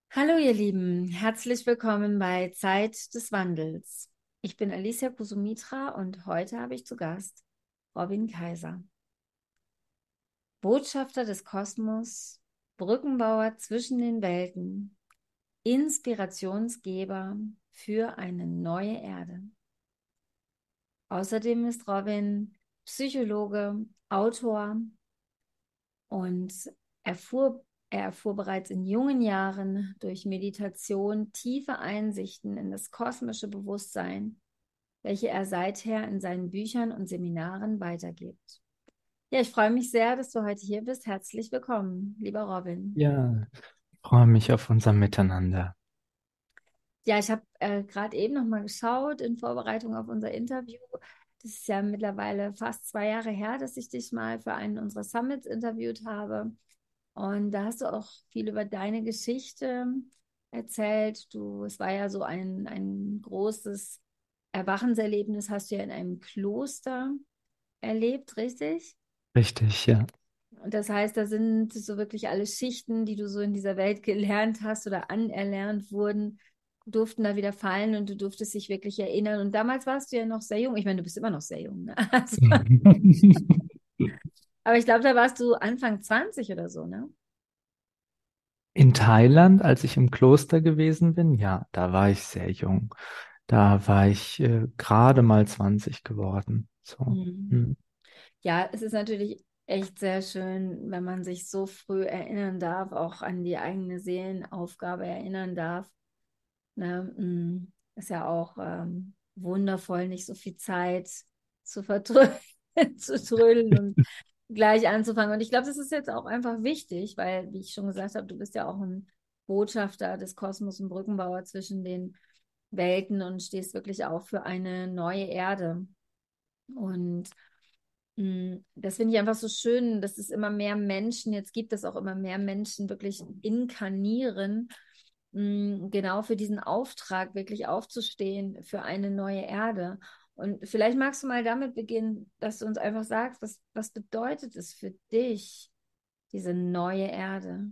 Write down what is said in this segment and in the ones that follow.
Hallo ihr Lieben, herzlich willkommen bei Zeit des Wandels. Ich bin Alicia Kusumitra und heute habe ich zu Gast Robin Kaiser, Botschafter des Kosmos, Brückenbauer zwischen den Welten, Inspirationsgeber für eine neue Erde. Außerdem ist Robin Psychologe, Autor und er erfuhr bereits in jungen Jahren durch Meditation tiefe Einsichten in das kosmische Bewusstsein, welche er seither in seinen Büchern und Seminaren weitergibt. Ja, ich freue mich sehr, dass du heute hier bist. Herzlich willkommen, lieber Robin. Ja, ich freue mich auf unser Miteinander. Ja, ich habe gerade eben noch mal geschaut in Vorbereitung auf unser Interview. Das ist ja mittlerweile fast 2 Jahre her, dass ich dich mal für einen unserer Summits interviewt habe. Und da hast du auch viel über deine Geschichte erzählt. Es war ja so ein großes Erwachenserlebnis, hast du ja in einem Kloster erlebt, richtig? Richtig, ja. Und das heißt, da sind so wirklich alle Schichten, die du so in dieser Welt gelernt hast oder anerlernt wurden, durften da wieder fallen und du durftest dich wirklich erinnern. Und damals warst du ja noch sehr jung. Ich meine, du bist immer noch sehr jung, ne? Also, aber ich glaube, da warst du Anfang 20 oder so, ne? In Thailand, als ich im Kloster gewesen bin, ja, da war ich sehr jung. Da war ich gerade mal 20 geworden. So. Mhm. Hm. Ja, es ist natürlich echt sehr schön, wenn man sich so früh erinnern darf, auch an die eigene Seelenaufgabe erinnern darf. Ne? Ist ja auch wundervoll, nicht so viel Zeit zu vertrödeln, zu trödeln und gleich anzufangen. Und ich glaube, das ist jetzt auch einfach wichtig, weil, wie ich schon gesagt habe, du bist ja auch ein Botschafter des Kosmos und Brückenbauer zwischen den Welten und stehst wirklich auch für eine neue Erde. Und das finde ich einfach so schön, dass es immer mehr Menschen jetzt gibt, dass auch immer mehr Menschen wirklich inkarnieren, genau für diesen Auftrag wirklich aufzustehen für eine neue Erde. Und vielleicht magst du mal damit beginnen, dass du uns einfach sagst, was bedeutet es für dich, diese neue Erde?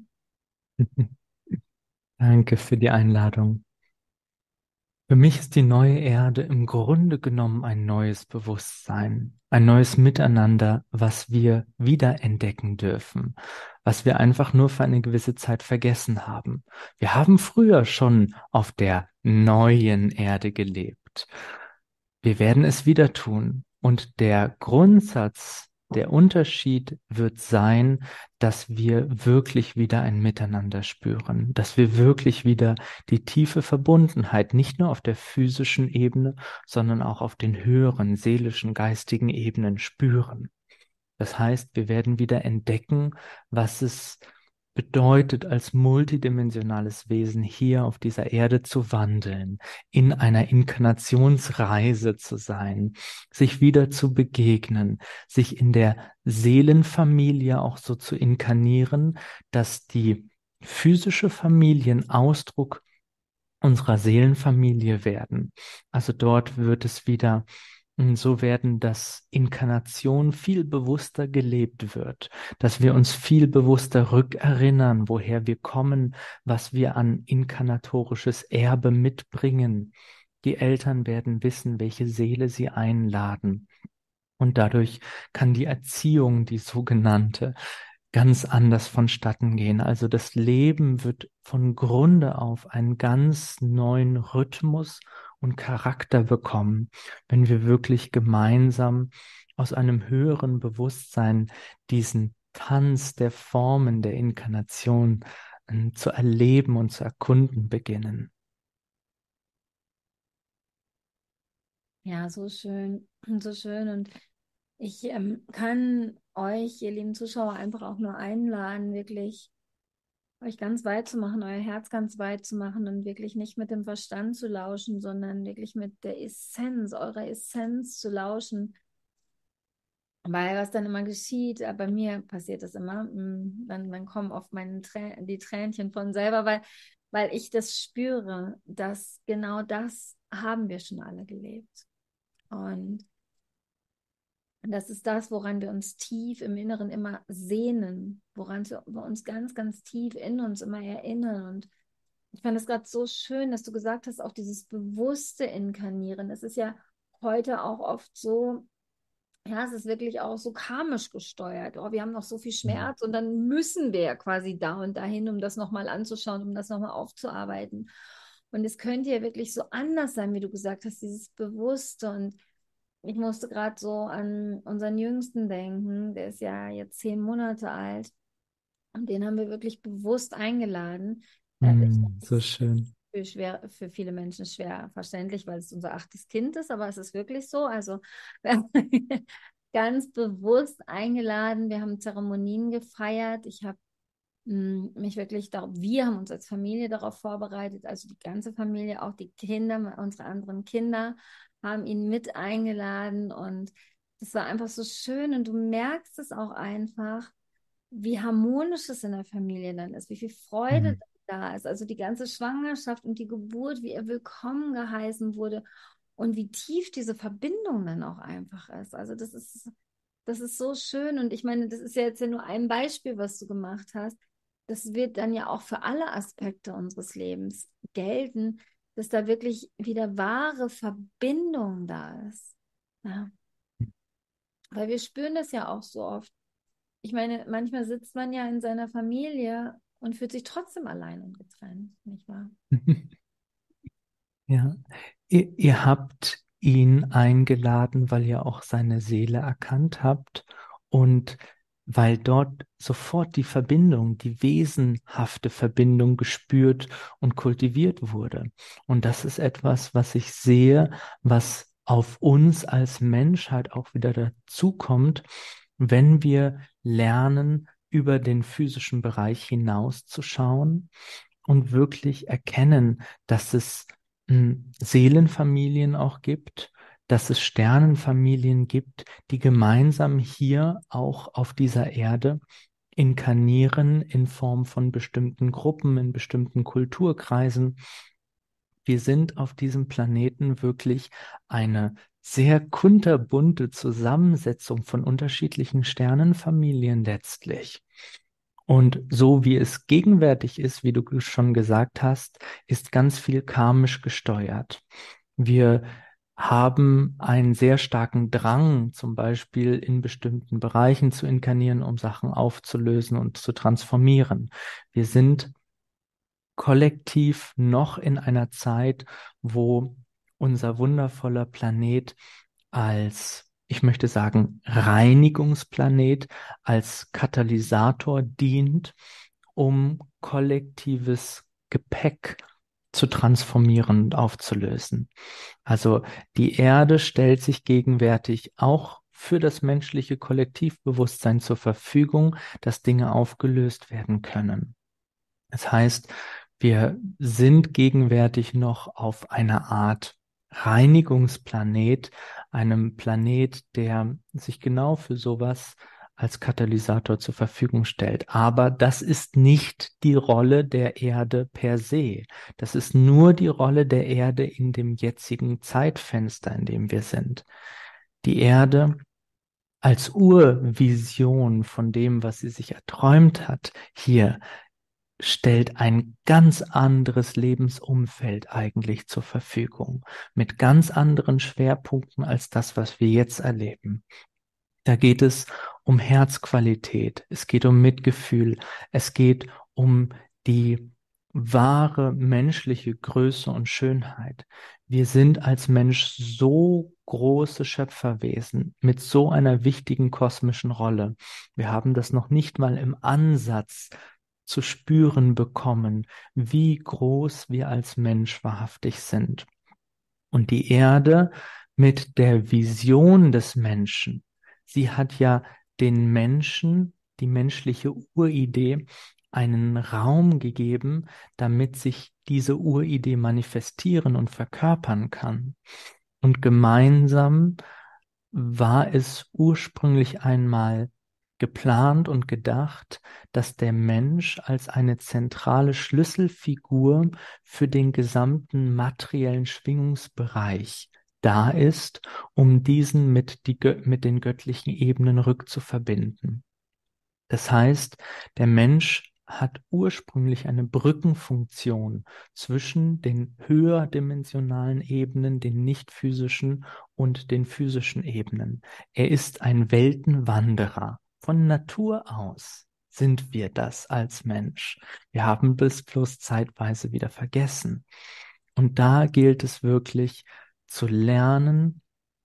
Danke für die Einladung. Für mich ist die neue Erde im Grunde genommen ein neues Bewusstsein, ein neues Miteinander, was wir wiederentdecken dürfen, was wir einfach nur für eine gewisse Zeit vergessen haben. Wir haben früher schon auf der neuen Erde gelebt. Wir werden es wieder tun. Und der Grundsatz, der Unterschied wird sein, dass wir wirklich wieder ein Miteinander spüren, dass wir wirklich wieder die tiefe Verbundenheit nicht nur auf der physischen Ebene, sondern auch auf den höheren seelischen, geistigen Ebenen spüren. Das heißt, wir werden wieder entdecken, was es bedeutet, als multidimensionales Wesen hier auf dieser Erde zu wandeln, in einer Inkarnationsreise zu sein, sich wieder zu begegnen, sich in der Seelenfamilie auch so zu inkarnieren, dass die physische Familie ein Ausdruck unserer Seelenfamilie werden. Also dort wird es wieder so werden, dass Inkarnation viel bewusster gelebt wird, dass wir uns viel bewusster rückerinnern, woher wir kommen, was wir an inkarnatorisches Erbe mitbringen. Die Eltern werden wissen, welche Seele sie einladen. Und dadurch kann die Erziehung, die sogenannte, ganz anders vonstatten gehen. Also das Leben wird von Grunde auf einen ganz neuen Rhythmus und Charakter bekommen, wenn wir wirklich gemeinsam aus einem höheren Bewusstsein diesen Tanz der Formen der Inkarnation zu erleben und zu erkunden beginnen. Ja, so schön, so schön. Und ich kann euch, ihr lieben Zuschauer, einfach auch nur einladen, wirklich euch ganz weit zu machen, euer Herz ganz weit zu machen und wirklich nicht mit dem Verstand zu lauschen, sondern wirklich mit der Essenz, eurer Essenz zu lauschen. Weil was dann immer geschieht, bei mir passiert das immer, dann kommen oft die Tränchen von selber, weil ich das spüre, dass genau das haben wir schon alle gelebt. Und das ist das, woran wir uns tief im Inneren immer sehnen, woran wir uns ganz, ganz tief in uns immer erinnern. Ich fand es gerade so schön, dass du gesagt hast, auch dieses bewusste Inkarnieren. Es ist ja heute auch oft so, ja, es ist wirklich auch so karmisch gesteuert. Oh, wir haben noch so viel Mhm. Schmerz und dann müssen wir ja quasi da und dahin, um das nochmal anzuschauen, um das nochmal aufzuarbeiten. Und es könnte ja wirklich so anders sein, wie du gesagt hast, dieses Bewusste. Und ich musste gerade so an unseren Jüngsten denken, der ist ja jetzt 10 Monate alt. Und den haben wir wirklich bewusst eingeladen. Ich glaube, das So ist schön. für viele Menschen schwer verständlich, weil es unser 8. Kind ist, aber es ist wirklich so. Also wir haben ganz bewusst eingeladen. Wir haben Zeremonien gefeiert. Ich habe mich wirklich darauf, wir haben uns als Familie darauf vorbereitet, also die ganze Familie, auch die Kinder, unsere anderen Kinder haben ihn mit eingeladen und das war einfach so schön und du merkst es auch einfach, wie harmonisch es in der Familie dann ist, wie viel Freude Mhm. da ist. Also die ganze Schwangerschaft und die Geburt, wie er willkommen geheißen wurde und wie tief diese Verbindung dann auch einfach ist. Also das ist so schön. Und ich meine, das ist ja jetzt ja nur ein Beispiel, was du gemacht hast. Das wird dann ja auch für alle Aspekte unseres Lebens gelten, dass da wirklich wieder wahre Verbindung da ist. Ja, weil wir spüren das ja auch so oft. Ich meine, manchmal sitzt man ja in seiner Familie und fühlt sich trotzdem allein und getrennt, nicht wahr? Ja, ihr habt ihn eingeladen, weil ihr auch seine Seele erkannt habt und weil dort sofort die Verbindung, die wesenhafte Verbindung gespürt und kultiviert wurde. Und das ist etwas, was ich sehe, was auf uns als Menschheit auch wieder dazukommt, wenn wir lernen, über den physischen Bereich hinauszuschauen und wirklich erkennen, dass es Seelenfamilien auch gibt, dass es Sternenfamilien gibt, die gemeinsam hier auch auf dieser Erde inkarnieren in Form von bestimmten Gruppen, in bestimmten Kulturkreisen. Wir sind auf diesem Planeten wirklich eine sehr kunterbunte Zusammensetzung von unterschiedlichen Sternenfamilien letztlich. Und so wie es gegenwärtig ist, wie du schon gesagt hast, ist ganz viel karmisch gesteuert. Wir haben einen sehr starken Drang, zum Beispiel in bestimmten Bereichen zu inkarnieren, um Sachen aufzulösen und zu transformieren. Wir sind kollektiv noch in einer Zeit, wo unser wundervoller Planet als, ich möchte sagen, Reinigungsplanet, als Katalysator dient, um kollektives Gepäck zu transformieren und aufzulösen. Also die Erde stellt sich gegenwärtig auch für das menschliche Kollektivbewusstsein zur Verfügung, dass Dinge aufgelöst werden können. Das heißt, wir sind gegenwärtig noch auf einer Art Reinigungsplanet, einem Planet, der sich genau für sowas als Katalysator zur Verfügung stellt. Aber das ist nicht die Rolle der Erde per se. Das ist nur die Rolle der Erde in dem jetzigen Zeitfenster, in dem wir sind. Die Erde als Urvision von dem, was sie sich erträumt hat, hier stellt ein ganz anderes Lebensumfeld eigentlich zur Verfügung, mit ganz anderen Schwerpunkten als das, was wir jetzt erleben. Da geht es um Herzqualität, es geht um Mitgefühl, es geht um die wahre menschliche Größe und Schönheit. Wir sind als Mensch so große Schöpferwesen mit so einer wichtigen kosmischen Rolle. Wir haben das noch nicht mal im Ansatz zu spüren bekommen, wie groß wir als Mensch wahrhaftig sind. Und die Erde mit der Vision des Menschen, sie hat ja den Menschen, die menschliche Uridee, einen Raum gegeben, damit sich diese Uridee manifestieren und verkörpern kann. Und gemeinsam war es ursprünglich einmal geplant und gedacht, dass der Mensch als eine zentrale Schlüsselfigur für den gesamten materiellen Schwingungsbereich da ist, um diesen mit den göttlichen Ebenen rückzuverbinden. Das heißt, der Mensch hat ursprünglich eine Brückenfunktion zwischen den höherdimensionalen Ebenen, den nicht physischen und den physischen Ebenen. Er ist ein Weltenwanderer. Von Natur aus sind wir das als Mensch. Wir haben das bloß zeitweise wieder vergessen. Und da gilt es wirklich zu lernen,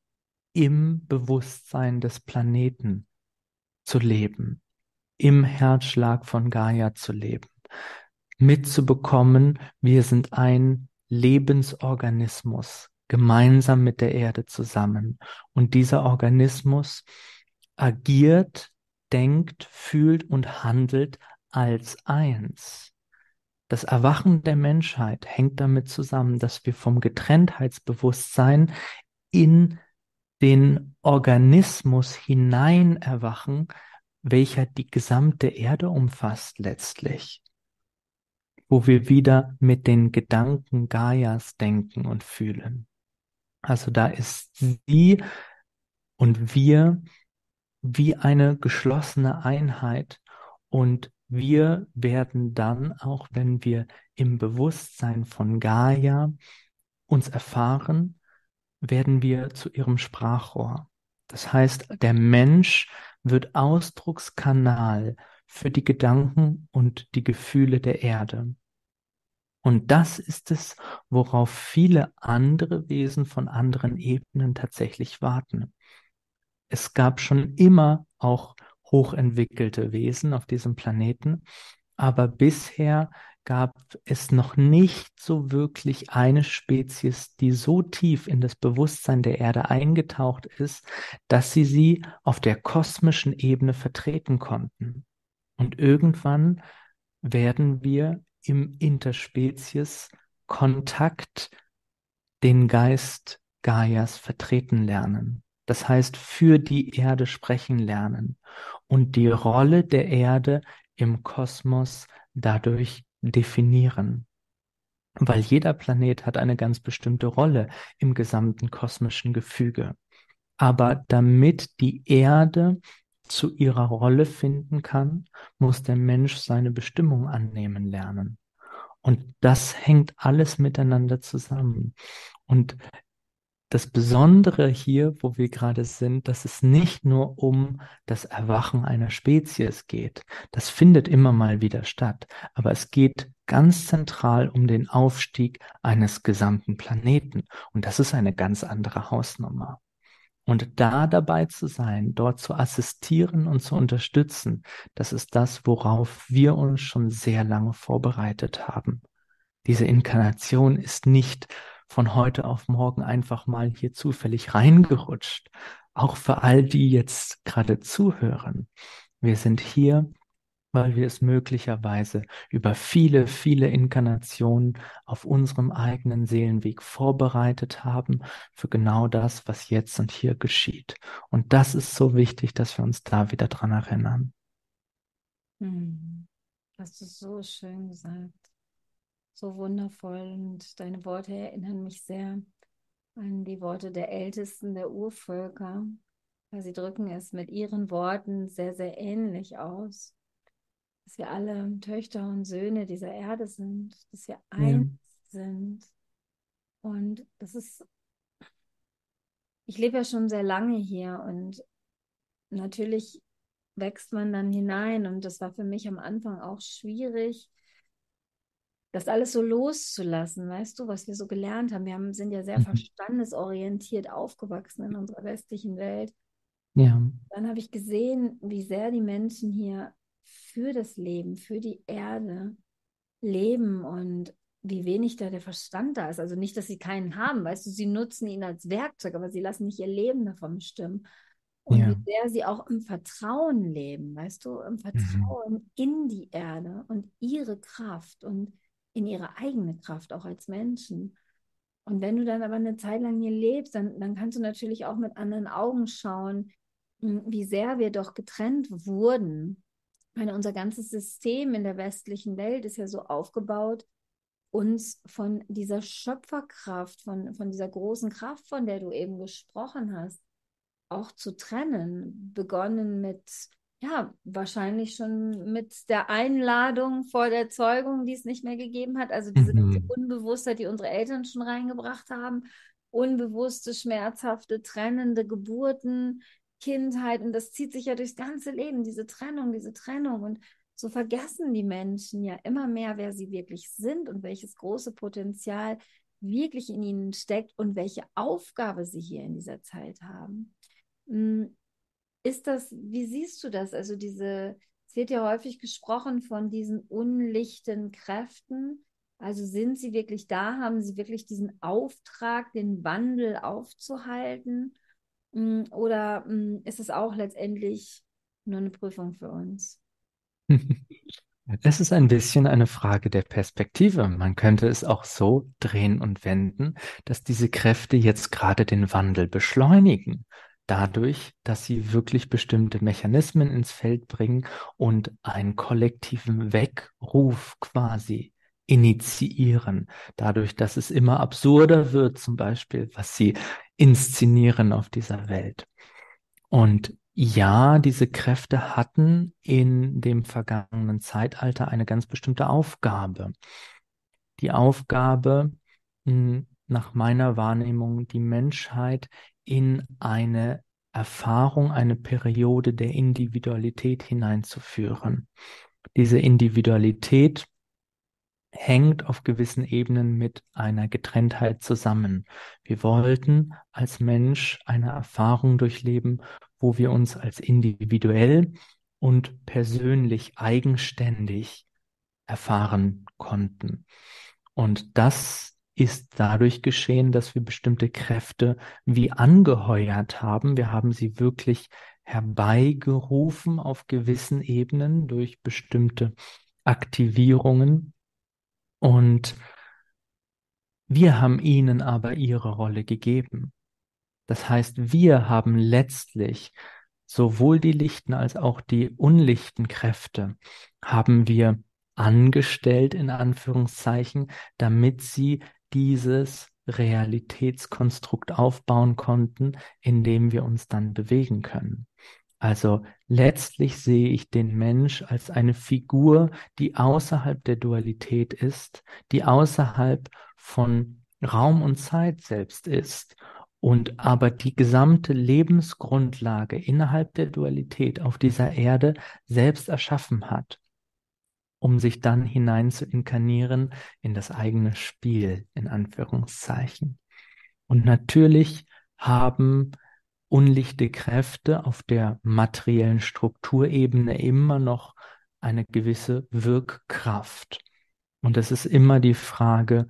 im Bewusstsein des Planeten zu leben, im Herzschlag von Gaia zu leben, mitzubekommen, wir sind ein Lebensorganismus, gemeinsam mit der Erde zusammen. Und dieser Organismus agiert, denkt, fühlt und handelt als eins. Das Erwachen der Menschheit hängt damit zusammen, dass wir vom Getrenntheitsbewusstsein in den Organismus hinein erwachen, welcher die gesamte Erde umfasst letztlich, wo wir wieder mit den Gedanken Gaias denken und fühlen. Also da ist sie und wir wie eine geschlossene Einheit und wir werden dann, auch wenn wir im Bewusstsein von Gaia uns erfahren, werden wir zu ihrem Sprachrohr. Das heißt, der Mensch wird Ausdruckskanal für die Gedanken und die Gefühle der Erde. Und das ist es, worauf viele andere Wesen von anderen Ebenen tatsächlich warten. Es gab schon immer auch hochentwickelte Wesen auf diesem Planeten, aber bisher gab es noch nicht so wirklich eine Spezies, die so tief in das Bewusstsein der Erde eingetaucht ist, dass sie auf der kosmischen Ebene vertreten konnten. Und irgendwann werden wir im Interspezies-Kontakt den Geist Gaias vertreten lernen. Das heißt, für die Erde sprechen lernen und die Rolle der Erde im Kosmos dadurch definieren. Weil jeder Planet hat eine ganz bestimmte Rolle im gesamten kosmischen Gefüge. Aber damit die Erde zu ihrer Rolle finden kann, muss der Mensch seine Bestimmung annehmen lernen. Und das hängt alles miteinander zusammen. Und das Besondere hier, wo wir gerade sind, dass es nicht nur um das Erwachen einer Spezies geht. Das findet immer mal wieder statt. Aber es geht ganz zentral um den Aufstieg eines gesamten Planeten. Und das ist eine ganz andere Hausnummer. Und da dabei zu sein, dort zu assistieren und zu unterstützen, das ist das, worauf wir uns schon sehr lange vorbereitet haben. Diese Inkarnation ist nicht von heute auf morgen einfach mal hier zufällig reingerutscht. Auch für all die jetzt gerade zuhören. Wir sind hier, weil wir es möglicherweise über viele, viele Inkarnationen auf unserem eigenen Seelenweg vorbereitet haben für genau das, was jetzt und hier geschieht. Und das ist so wichtig, dass wir uns da wieder dran erinnern. Hast du so schön gesagt. So wundervoll. Und deine Worte erinnern mich sehr an die Worte der Ältesten der Urvölker, weil sie drücken es mit ihren Worten sehr, sehr ähnlich aus, dass wir alle Töchter und Söhne dieser Erde sind, dass wir Ja, eins sind. Und das ist, ich lebe ja schon sehr lange hier und natürlich wächst man dann hinein und das war für mich am Anfang auch schwierig, das alles so loszulassen, weißt du, was wir so gelernt haben. Sind ja sehr mhm. verstandesorientiert aufgewachsen in unserer westlichen Welt. Ja, Dann habe ich gesehen, wie sehr die Menschen hier für das Leben, für die Erde leben und wie wenig da der Verstand da ist. Also nicht, dass sie keinen haben, weißt du, sie nutzen ihn als Werkzeug, aber sie lassen nicht ihr Leben davon bestimmen. Und wie ja, sehr sie auch im Vertrauen leben, weißt du, im mhm. Vertrauen in die Erde und ihre Kraft und in ihre eigene Kraft auch als Menschen. Und wenn du dann aber eine Zeit lang hier lebst, dann kannst du natürlich auch mit anderen Augen schauen, wie sehr wir doch getrennt wurden. Ich meine, unser ganzes System in der westlichen Welt ist ja so aufgebaut, uns von dieser Schöpferkraft, von dieser großen Kraft, von der du eben gesprochen hast, auch zu trennen. Begonnen mit ja, wahrscheinlich schon mit der Einladung vor der Zeugung, die es nicht mehr gegeben hat. Also diese ganze Mhm. Unbewusstheit, die unsere Eltern schon reingebracht haben, unbewusste, schmerzhafte, trennende Geburten, Kindheit. Und das zieht sich ja durchs ganze Leben, diese Trennung, diese Trennung. Und so vergessen die Menschen ja immer mehr, wer sie wirklich sind und welches große Potenzial wirklich in ihnen steckt und welche Aufgabe sie hier in dieser Zeit haben. Mm, ist das, wie siehst du das? Also es wird ja häufig gesprochen von diesen unlichten Kräften. Also sind sie wirklich da? Haben sie wirklich diesen Auftrag, den Wandel aufzuhalten? Oder ist es auch letztendlich nur eine Prüfung für uns? Es ist ein bisschen eine Frage der Perspektive. Man könnte es auch so drehen und wenden, dass diese Kräfte jetzt gerade den Wandel beschleunigen. Dadurch, dass sie wirklich bestimmte Mechanismen ins Feld bringen und einen kollektiven Weckruf quasi initiieren. Dadurch, dass es immer absurder wird, zum Beispiel, was sie inszenieren auf dieser Welt. Und ja, diese Kräfte hatten in dem vergangenen Zeitalter eine ganz bestimmte Aufgabe. Die Aufgabe, nach meiner Wahrnehmung, die Menschheit in eine Erfahrung, eine Periode der Individualität hineinzuführen. Diese Individualität hängt auf gewissen Ebenen mit einer Getrenntheit zusammen. Wir wollten als Mensch eine Erfahrung durchleben, wo wir uns als individuell und persönlich eigenständig erfahren konnten. Und das ist dadurch geschehen, dass wir bestimmte Kräfte wie angeheuert haben. Wir haben sie wirklich herbeigerufen auf gewissen Ebenen durch bestimmte Aktivierungen. Und wir haben ihnen aber ihre Rolle gegeben. Das heißt, wir haben letztlich sowohl die lichten als auch die unlichten Kräfte haben wir angestellt, in Anführungszeichen, damit sie dieses Realitätskonstrukt aufbauen konnten, in dem wir uns dann bewegen können. Also letztlich sehe ich den Mensch als eine Figur, die außerhalb der Dualität ist, die außerhalb von Raum und Zeit selbst ist und aber die gesamte Lebensgrundlage innerhalb der Dualität auf dieser Erde selbst erschaffen hat, um sich dann hinein zu inkarnieren in das eigene Spiel, in Anführungszeichen. Und natürlich haben unlichte Kräfte auf der materiellen Strukturebene immer noch eine gewisse Wirkkraft. Und es ist immer die Frage,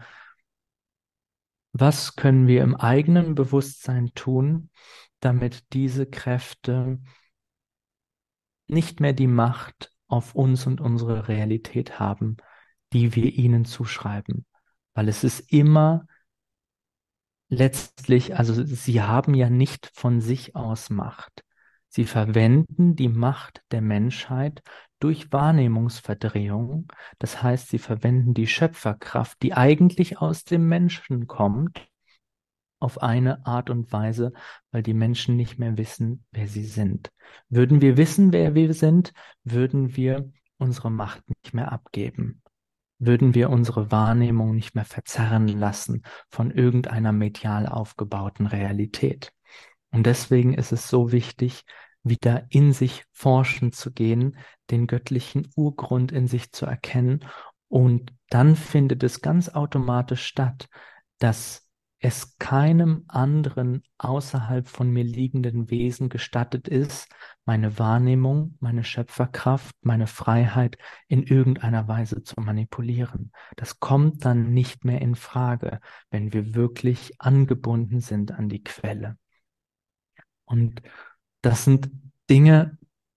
was können wir im eigenen Bewusstsein tun, damit diese Kräfte nicht mehr die Macht auf uns und unsere Realität haben, die wir ihnen zuschreiben. Weil es ist immer letztlich, also sie haben ja nicht von sich aus Macht. Sie verwenden die Macht der Menschheit durch Wahrnehmungsverdrehung. Das heißt, sie verwenden die Schöpferkraft, die eigentlich aus dem Menschen kommt, auf eine Art und Weise, weil die Menschen nicht mehr wissen, wer sie sind. Würden wir wissen, wer wir sind, würden wir unsere Macht nicht mehr abgeben, würden wir unsere Wahrnehmung nicht mehr verzerren lassen von irgendeiner medial aufgebauten Realität. Und deswegen ist es so wichtig, wieder in sich forschen zu gehen, den göttlichen Urgrund in sich zu erkennen. Und dann findet es ganz automatisch statt, dass es keinem anderen außerhalb von mir liegenden Wesen gestattet ist, meine Wahrnehmung, meine Schöpferkraft, meine Freiheit in irgendeiner Weise zu manipulieren. Das kommt dann nicht mehr in Frage, wenn wir wirklich angebunden sind an die Quelle. Und das sind Dinge,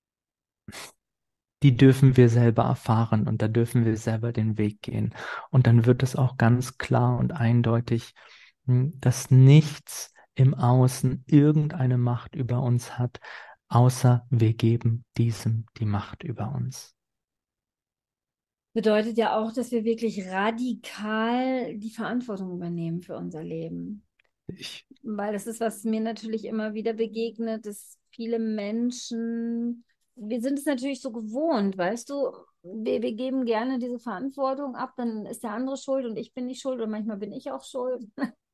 die dürfen wir selber erfahren und da dürfen wir selber den Weg gehen. Und dann wird es auch ganz klar und eindeutig, dass nichts im Außen irgendeine Macht über uns hat, außer wir geben diesem die Macht über uns. Bedeutet ja auch, dass wir wirklich radikal die Verantwortung übernehmen für unser Leben. Ich, Weil das ist, was mir natürlich immer wieder begegnet, dass viele Menschen wir sind es natürlich so gewohnt, weißt du, wir geben gerne diese Verantwortung ab, dann ist der andere schuld und ich bin nicht schuld und manchmal bin ich auch schuld.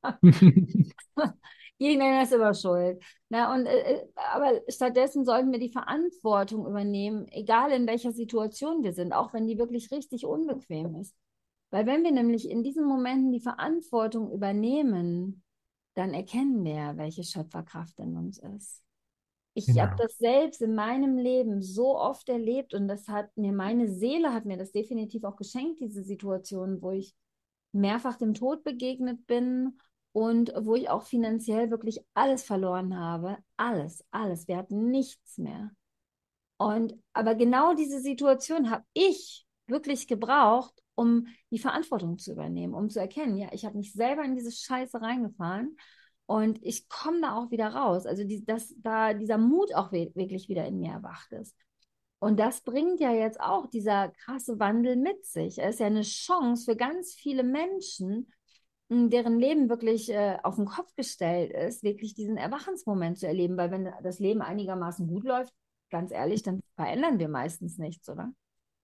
Irgendeiner ist immer schuld. Na, aber stattdessen sollten wir die Verantwortung übernehmen, egal in welcher Situation wir sind, auch wenn die wirklich richtig unbequem ist. Weil wenn wir nämlich in diesen Momenten die Verantwortung übernehmen, dann erkennen wir, welche Schöpferkraft in uns ist. Ich habe Genau. das selbst in meinem Leben so oft erlebt und das hat mir, meine Seele hat mir das definitiv auch geschenkt, diese Situation, wo ich mehrfach dem Tod begegnet bin und wo ich auch finanziell wirklich alles verloren habe. Alles, alles. Wir hatten nichts mehr. Und aber genau diese Situation habe ich wirklich gebraucht, um die Verantwortung zu übernehmen, um zu erkennen, ja, ich habe mich selber in diese Scheiße reingefahren und ich komme da auch wieder raus. Also dass da dieser Mut auch wirklich wieder in mir erwacht ist. Und das bringt ja jetzt auch dieser krasse Wandel mit sich. Es ist ja eine Chance für ganz viele Menschen, deren Leben wirklich auf den Kopf gestellt ist, wirklich diesen Erwachensmoment zu erleben. Weil wenn das Leben einigermaßen gut läuft, ganz ehrlich, dann verändern wir meistens nichts, oder?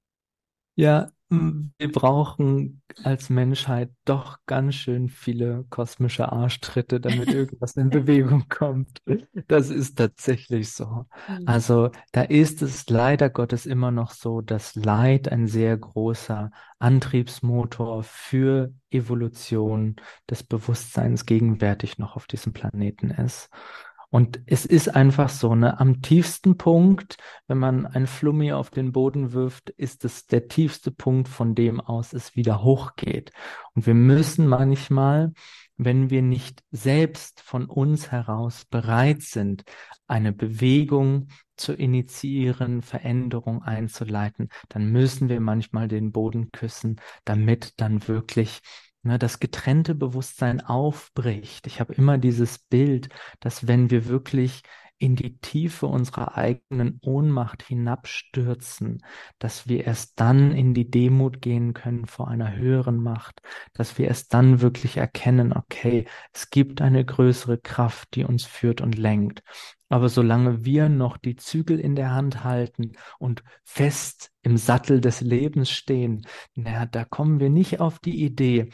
Ja, wir brauchen als Menschheit doch ganz schön viele kosmische Arschtritte, damit irgendwas in Bewegung kommt. Das ist tatsächlich so. Hm. Also da ist es leider Gottes immer noch so, dass Leid ein sehr großer Antriebsmotor für Evolution des Bewusstseins gegenwärtig noch auf diesem Planeten ist. Und es ist einfach so, ne, am tiefsten Punkt, wenn man ein Flummi auf den Boden wirft, ist es der tiefste Punkt, von dem aus es wieder hochgeht. Und wir müssen manchmal, wenn wir nicht selbst von uns heraus bereit sind, eine Bewegung zu initiieren, Veränderung einzuleiten, dann müssen wir manchmal den Boden küssen, damit dann wirklich das getrennte Bewusstsein aufbricht. Ich habe immer dieses Bild, dass wenn wir wirklich in die Tiefe unserer eigenen Ohnmacht hinabstürzen, dass wir erst dann in die Demut gehen können vor einer höheren Macht, dass wir erst dann wirklich erkennen, okay, es gibt eine größere Kraft, die uns führt und lenkt. Aber solange wir noch die Zügel in der Hand halten und fest im Sattel des Lebens stehen, naja, da kommen wir nicht auf die Idee,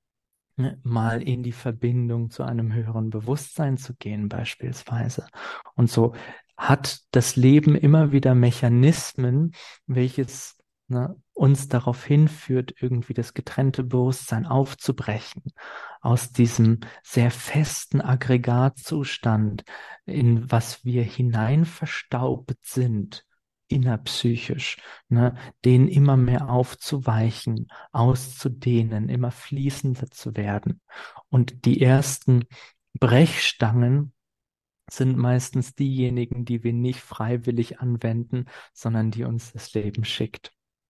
mal in die Verbindung zu einem höheren Bewusstsein zu gehen, beispielsweise. Und so hat das Leben immer wieder Mechanismen, welches uns darauf hinführt, irgendwie das getrennte Bewusstsein aufzubrechen, aus diesem sehr festen Aggregatzustand, in was wir hinein verstaubt sind, innerpsychisch, den immer mehr aufzuweichen, auszudehnen, immer fließender zu werden. Und die ersten Brechstangen sind meistens diejenigen, die wir nicht freiwillig anwenden, sondern die uns das Leben schickt.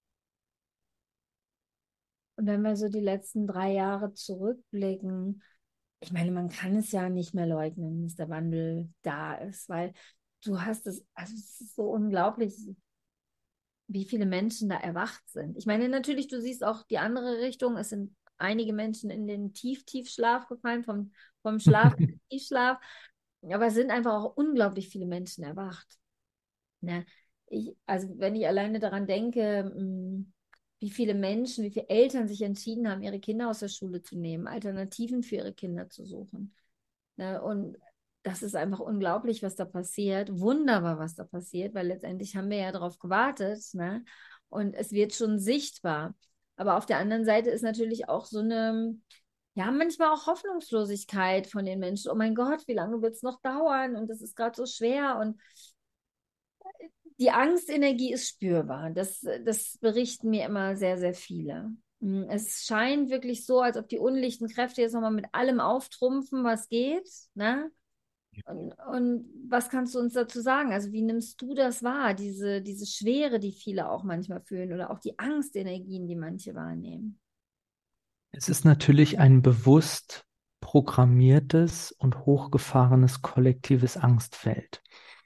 Und wenn wir so die letzten 3 Jahre zurückblicken, ich meine, man kann es ja nicht mehr leugnen, dass der Wandel da ist, weil du hast es, also es ist so unglaublich, wie viele Menschen da erwacht sind. Ich meine, natürlich, du siehst auch die andere Richtung. Es sind einige Menschen in den Tiefschlaf gefallen, vom Schlaf in den Tiefschlaf. Aber es sind einfach auch unglaublich viele Menschen erwacht. Ne? Also wenn ich alleine daran denke, wie viele Menschen, wie viele Eltern sich entschieden haben, ihre Kinder aus der Schule zu nehmen, Alternativen für ihre Kinder zu suchen. Ne? Und das ist einfach unglaublich, was da passiert. Wunderbar, was da passiert, weil letztendlich haben wir ja darauf gewartet, ne? Und es wird schon sichtbar. Aber auf der anderen Seite ist natürlich auch so eine, ja, manchmal auch Hoffnungslosigkeit von den Menschen. Oh mein Gott, wie lange wird es noch dauern? Und das ist gerade so schwer. Und die Angstenergie ist spürbar. Das berichten mir immer sehr, sehr viele. Es scheint wirklich so, als ob die unlichten Kräfte jetzt nochmal mit allem auftrumpfen, was geht. Ne? Und was kannst du uns dazu sagen? Also, wie nimmst du das wahr, diese Schwere, die viele auch manchmal fühlen oder auch die Angstenergien, die manche wahrnehmen? Es ist natürlich ein bewusst programmiertes und hochgefahrenes kollektives Angstfeld.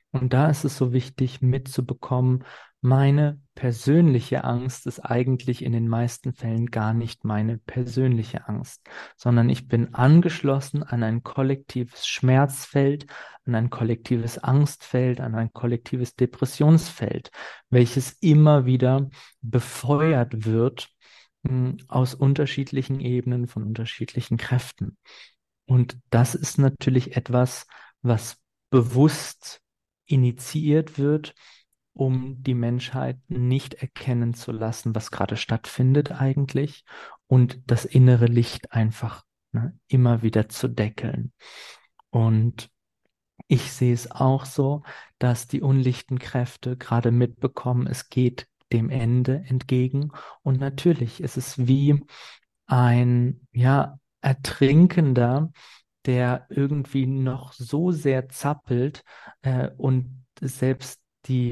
Und da ist es so wichtig mitzubekommen, meine persönliche Angst ist eigentlich in den meisten Fällen gar nicht meine persönliche Angst, sondern ich bin angeschlossen an ein kollektives Schmerzfeld, an ein kollektives Angstfeld, an ein kollektives Depressionsfeld, welches immer wieder befeuert wird, aus unterschiedlichen Ebenen, von unterschiedlichen Kräften. Und das ist natürlich etwas, was bewusst initiiert wird, um die Menschheit nicht erkennen zu lassen, was gerade stattfindet eigentlich und das innere Licht einfach, ne, immer wieder zu deckeln. Und ich sehe es auch so, dass die unlichten Kräfte gerade mitbekommen, es geht dem Ende entgegen. Und natürlich ist es wie ein, ja, Ertrinkender, der irgendwie noch so sehr zappelt, und selbst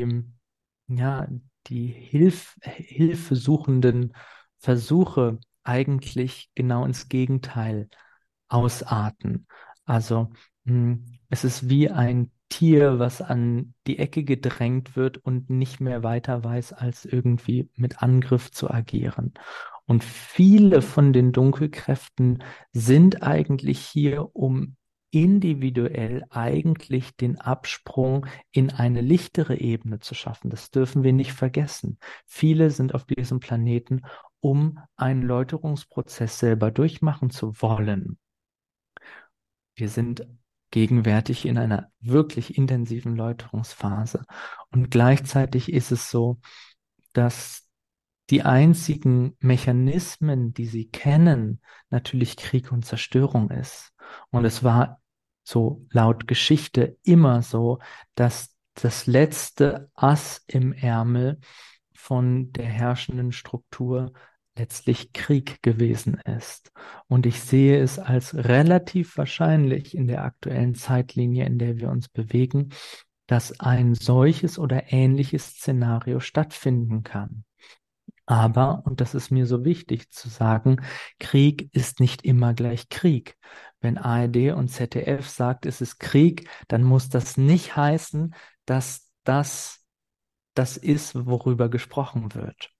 ja, die hilfesuchenden Versuche eigentlich genau ins Gegenteil ausarten. Also es ist wie ein Tier, was an die Ecke gedrängt wird und nicht mehr weiter weiß, als irgendwie mit Angriff zu agieren. Und viele von den Dunkelkräften sind eigentlich hier, um individuell eigentlich den Absprung in eine lichtere Ebene zu schaffen. Das dürfen wir nicht vergessen. Viele sind auf diesem Planeten, um einen Läuterungsprozess selber durchmachen zu wollen. Wir sind gegenwärtig in einer wirklich intensiven Läuterungsphase. Und gleichzeitig ist es so, dass die einzigen Mechanismen, die sie kennen, natürlich Krieg und Zerstörung ist. Und es war so laut Geschichte immer so, dass das letzte Ass im Ärmel von der herrschenden Struktur letztlich Krieg gewesen ist. Und ich sehe es als relativ wahrscheinlich in der aktuellen Zeitlinie, in der wir uns bewegen, dass ein solches oder ähnliches Szenario stattfinden kann. Aber, und das ist mir so wichtig zu sagen, Krieg ist nicht immer gleich Krieg. Wenn ARD und ZDF sagt, es ist Krieg, dann muss das nicht heißen, dass das ist, worüber gesprochen wird.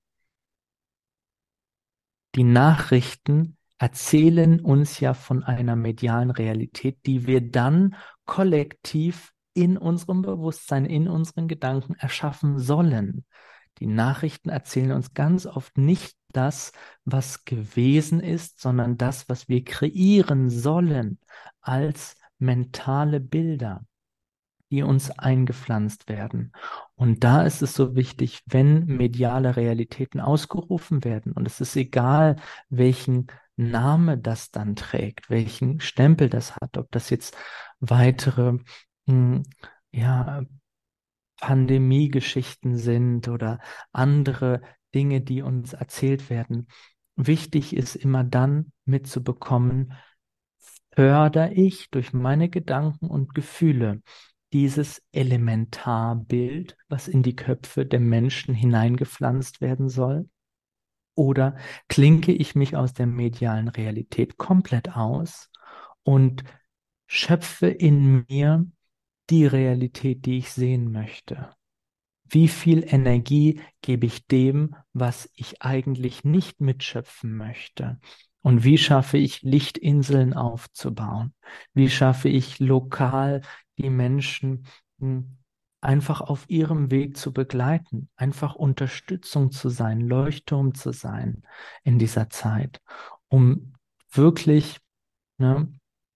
Die Nachrichten erzählen uns ja von einer medialen Realität, die wir dann kollektiv in unserem Bewusstsein, in unseren Gedanken erschaffen sollen. Die Nachrichten erzählen uns ganz oft nicht das, was gewesen ist, sondern das, was wir kreieren sollen als mentale Bilder, die uns eingepflanzt werden. Und da ist es so wichtig, wenn mediale Realitäten ausgerufen werden, und es ist egal, welchen Name das dann trägt, welchen Stempel das hat, ob das jetzt weitere, mh, ja, Pandemiegeschichten sind oder andere Dinge, die uns erzählt werden. Wichtig ist immer dann mitzubekommen, fördere ich durch meine Gedanken und Gefühle dieses Elementarbild, was in die Köpfe der Menschen hineingepflanzt werden soll? Oder klinke ich mich aus der medialen Realität komplett aus und schöpfe in mir die Realität, die ich sehen möchte? Wie viel Energie gebe ich dem, was ich eigentlich nicht mitschöpfen möchte? Und wie schaffe ich, Lichtinseln aufzubauen? Wie schaffe ich, lokal die Menschen einfach auf ihrem Weg zu begleiten, einfach Unterstützung zu sein, Leuchtturm zu sein in dieser Zeit, um wirklich, ne,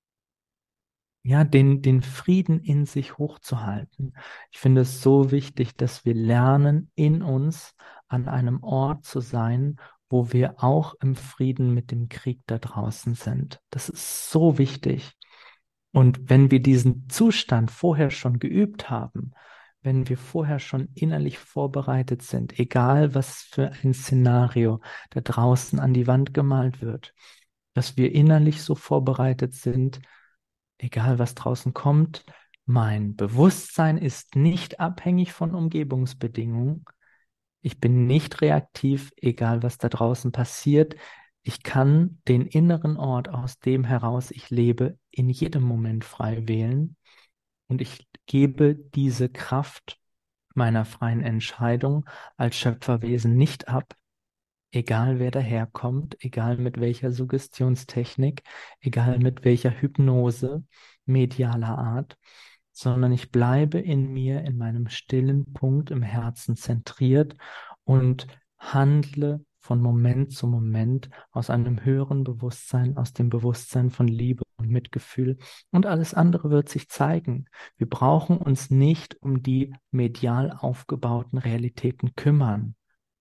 ja, den Frieden in sich hochzuhalten. Ich finde es so wichtig, dass wir lernen, in uns an einem Ort zu sein, wo wir auch im Frieden mit dem Krieg da draußen sind. Das ist so wichtig. Und wenn wir diesen Zustand vorher schon geübt haben, wenn wir vorher schon innerlich vorbereitet sind, egal was für ein Szenario da draußen an die Wand gemalt wird, dass wir innerlich so vorbereitet sind, egal was draußen kommt, mein Bewusstsein ist nicht abhängig von Umgebungsbedingungen. Ich bin nicht reaktiv, egal was da draußen passiert. Ich kann den inneren Ort, aus dem heraus ich lebe, in jedem Moment frei wählen. Und ich gebe diese Kraft meiner freien Entscheidung als Schöpferwesen nicht ab, egal wer daherkommt, egal mit welcher Suggestionstechnik, egal mit welcher Hypnose medialer Art, sondern ich bleibe in mir, in meinem stillen Punkt im Herzen zentriert und handle von Moment zu Moment aus einem höheren Bewusstsein, aus dem Bewusstsein von Liebe und Mitgefühl. Und alles andere wird sich zeigen. Wir brauchen uns nicht um die medial aufgebauten Realitäten kümmern.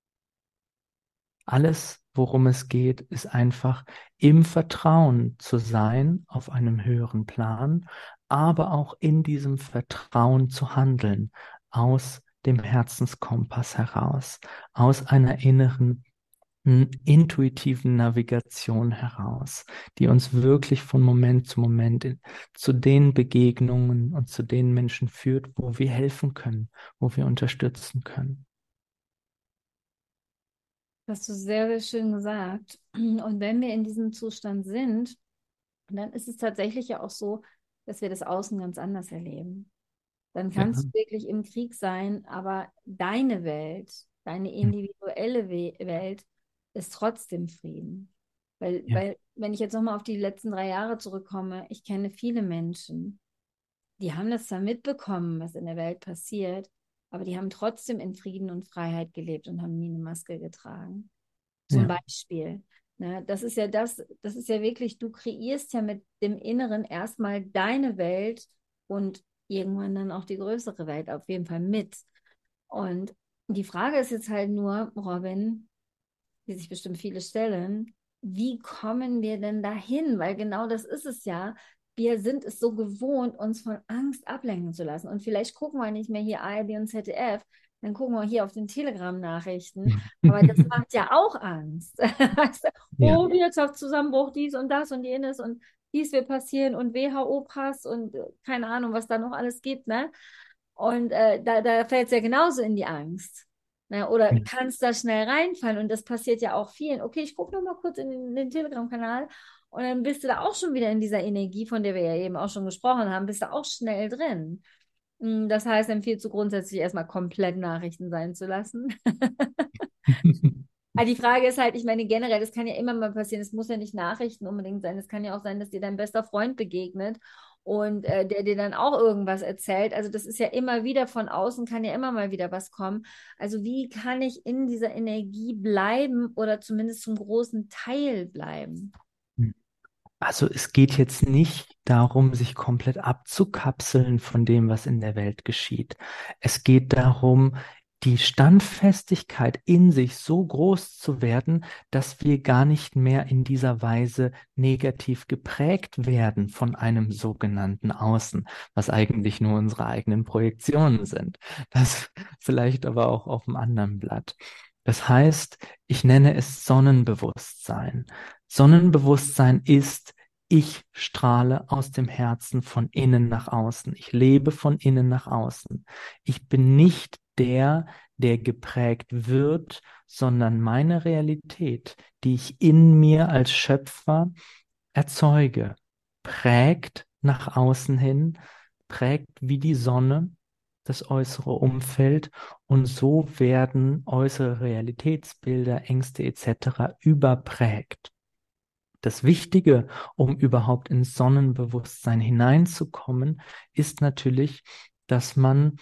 Alles, worum es geht, ist einfach im Vertrauen zu sein auf einem höheren Plan, aber auch in diesem Vertrauen zu handeln, aus dem Herzenskompass heraus, aus einer inneren, intuitiven Navigation heraus, die uns wirklich von Moment zu Moment zu den Begegnungen und zu den Menschen führt, wo wir helfen können, wo wir unterstützen können. Das hast du sehr, sehr schön gesagt. Und wenn wir in diesem Zustand sind, dann ist es tatsächlich ja auch so, dass wir das Außen ganz anders erleben. Dann Ja, kannst du wirklich im Krieg sein, aber deine Welt, deine individuelle Welt ist trotzdem Frieden. ja, Wenn ich jetzt nochmal auf die letzten 3 Jahre zurückkomme, ich kenne viele Menschen, die haben das zwar mitbekommen, was in der Welt passiert, aber die haben trotzdem in Frieden und Freiheit gelebt und haben nie eine Maske getragen. Zum ja. Beispiel. Ne, das ist ja wirklich, du kreierst ja mit dem Inneren erstmal deine Welt und irgendwann dann auch die größere Welt, auf jeden Fall mit. Und die Frage ist jetzt halt nur, Robin, die sich bestimmt viele stellen, wie kommen wir denn dahin? Weil genau das ist es ja. Wir sind es so gewohnt, uns von Angst ablenken zu lassen. Und vielleicht gucken wir nicht mehr hier ARD und ZDF, dann gucken wir hier auf den Telegram-Nachrichten. Aber das macht ja auch Angst. Weißt du? Ja. Oh, Wirtschaftszusammenbruch, dies und das und jenes und dies wird passieren und WHO-Pass und keine Ahnung, was da noch alles gibt, ne? Und da fällt es ja genauso in die Angst. Ne? Oder Ja. kannst da schnell reinfallen. Und das passiert ja auch vielen. Okay, ich gucke noch mal kurz in den Telegram-Kanal und dann bist du da auch schon wieder in dieser Energie, von der wir ja eben auch schon gesprochen haben, bist du auch schnell drin. Das heißt, empfiehlst du grundsätzlich erstmal komplett Nachrichten sein zu lassen. Aber die Frage ist halt, ich meine, generell, das kann ja immer mal passieren. Es muss ja nicht Nachrichten unbedingt sein. Es kann ja auch sein, dass dir dein bester Freund begegnet und der dir dann auch irgendwas erzählt. Also das ist ja immer wieder von außen, kann ja immer mal wieder was kommen. Also wie kann ich in dieser Energie bleiben oder zumindest zum großen Teil bleiben? Also es geht jetzt nicht darum, sich komplett abzukapseln von dem, was in der Welt geschieht. Es geht darum, die Standfestigkeit in sich so groß zu werden, dass wir gar nicht mehr in dieser Weise negativ geprägt werden von einem sogenannten Außen, was eigentlich nur unsere eigenen Projektionen sind. Das vielleicht aber auch auf einem anderen Blatt. Das heißt, ich nenne es Sonnenbewusstsein. Sonnenbewusstsein ist, ich strahle aus dem Herzen von innen nach außen. Ich lebe von innen nach außen. Ich bin nicht der, der geprägt wird, sondern meine Realität, die ich in mir als Schöpfer erzeuge, prägt nach außen hin, prägt wie die Sonne das äußere Umfeld und so werden äußere Realitätsbilder, Ängste etc. überprägt. Das Wichtige, um überhaupt ins Sonnenbewusstsein hineinzukommen, ist natürlich, dass man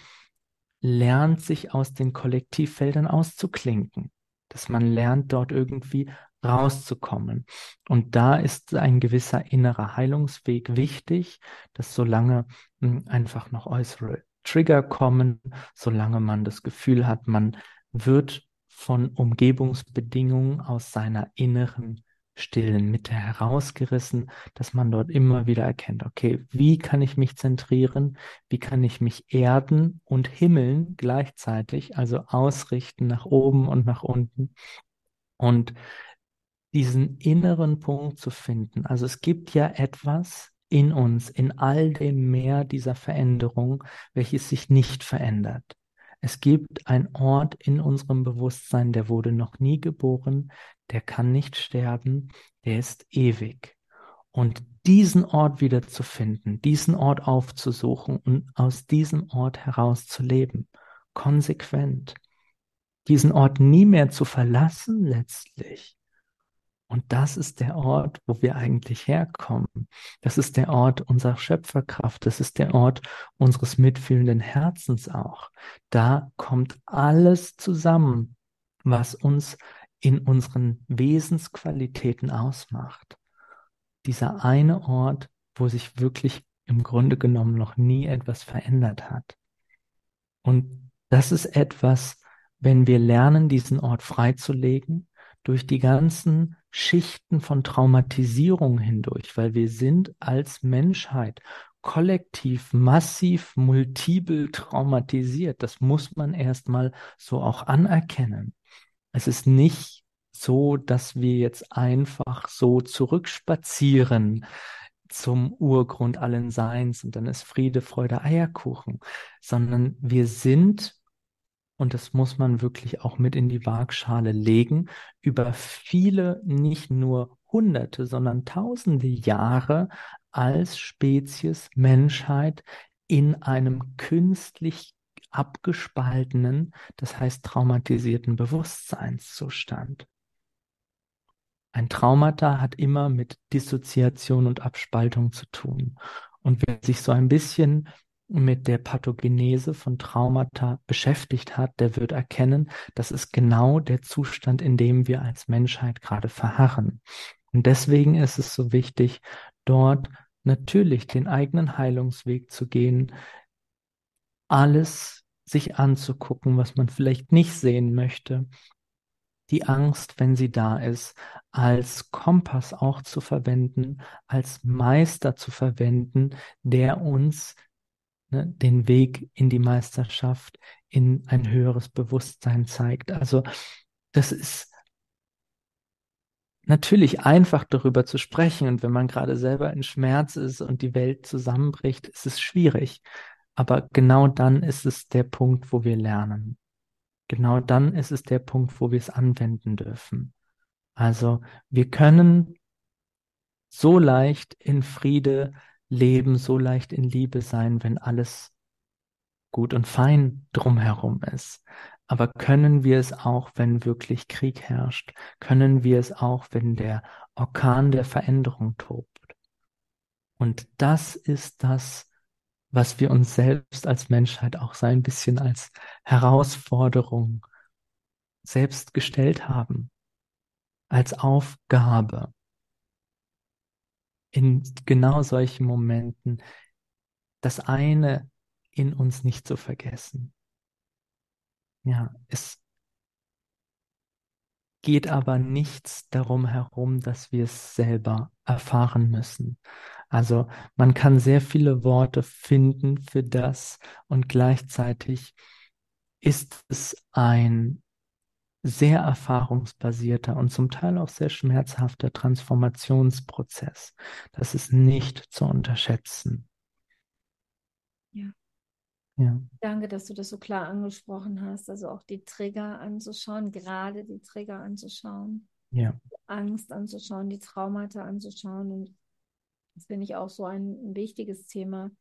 lernt, sich aus den Kollektivfeldern auszuklinken, dass man lernt, dort irgendwie rauszukommen. Und da ist ein gewisser innerer Heilungsweg wichtig, dass solange einfach noch äußere Trigger kommen, solange man das Gefühl hat, man wird von Umgebungsbedingungen aus seiner inneren stillen Mitte herausgerissen, dass man dort immer wieder erkennt, okay, wie kann ich mich zentrieren, wie kann ich mich erden und himmeln gleichzeitig, also ausrichten nach oben und nach unten und diesen inneren Punkt zu finden. Also es gibt ja etwas in uns, in all dem Meer dieser Veränderung, welches sich nicht verändert. Es gibt einen Ort in unserem Bewusstsein, der wurde noch nie geboren, der kann nicht sterben, der ist ewig. Und diesen Ort wieder zu finden, diesen Ort aufzusuchen und aus diesem Ort heraus zu leben, konsequent, diesen Ort nie mehr zu verlassen letztlich. Und das ist der Ort, wo wir eigentlich herkommen. Das ist der Ort unserer Schöpferkraft. Das ist der Ort unseres mitfühlenden Herzens auch. Da kommt alles zusammen, was uns in unseren Wesensqualitäten ausmacht. Dieser eine Ort, wo sich wirklich im Grunde genommen noch nie etwas verändert hat. Und das ist etwas, wenn wir lernen, diesen Ort freizulegen, durch die ganzen Schichten von Traumatisierung hindurch, weil wir sind als Menschheit kollektiv, massiv, multiple traumatisiert. Das muss man erstmal so auch anerkennen. Es ist nicht so, dass wir jetzt einfach so zurückspazieren zum Urgrund allen Seins und dann ist Friede, Freude, Eierkuchen, sondern wir sind, und das muss man wirklich auch mit in die Waagschale legen, über viele, nicht nur Hunderte, sondern Tausende Jahre als Spezies Menschheit in einem künstlich abgespaltenen, das heißt traumatisierten Bewusstseinszustand. Ein Traumata hat immer mit Dissoziation und Abspaltung zu tun. Und wer sich so ein bisschen mit der Pathogenese von Traumata beschäftigt hat, der wird erkennen, das ist genau der Zustand, in dem wir als Menschheit gerade verharren. Und deswegen ist es so wichtig, dort natürlich den eigenen Heilungsweg zu gehen, alles sich anzugucken, was man vielleicht nicht sehen möchte, die Angst, wenn sie da ist, als Kompass auch zu verwenden, als Meister zu verwenden, der uns den Weg in die Meisterschaft, in ein höheres Bewusstsein zeigt. Also das ist natürlich einfach darüber zu sprechen. Und wenn man gerade selber in Schmerz ist und die Welt zusammenbricht, ist es schwierig. Aber genau dann ist es der Punkt, wo wir lernen. Genau dann ist es der Punkt, wo wir es anwenden dürfen. Also wir können so leicht in Friede leben, so leicht in Liebe sein, wenn alles gut und fein drumherum ist. Aber können wir es auch, wenn wirklich Krieg herrscht? Können wir es auch, wenn der Orkan der Veränderung tobt? Und das ist das, was wir uns selbst als Menschheit auch so ein bisschen als Herausforderung selbst gestellt haben, als Aufgabe in genau solchen Momenten das eine in uns nicht zu vergessen. Ja, es geht aber nichts darum herum, dass wir es selber erfahren müssen. Also man kann sehr viele Worte finden für das und gleichzeitig ist es ein sehr erfahrungsbasierter und zum Teil auch sehr schmerzhafter Transformationsprozess. Das ist nicht zu unterschätzen. Ja. Ja, Danke, dass du das so klar angesprochen hast. Also auch die Trigger anzuschauen, gerade die Trigger anzuschauen, ja, die Angst anzuschauen, die Traumata anzuschauen. Und das finde ich auch so ein wichtiges Thema,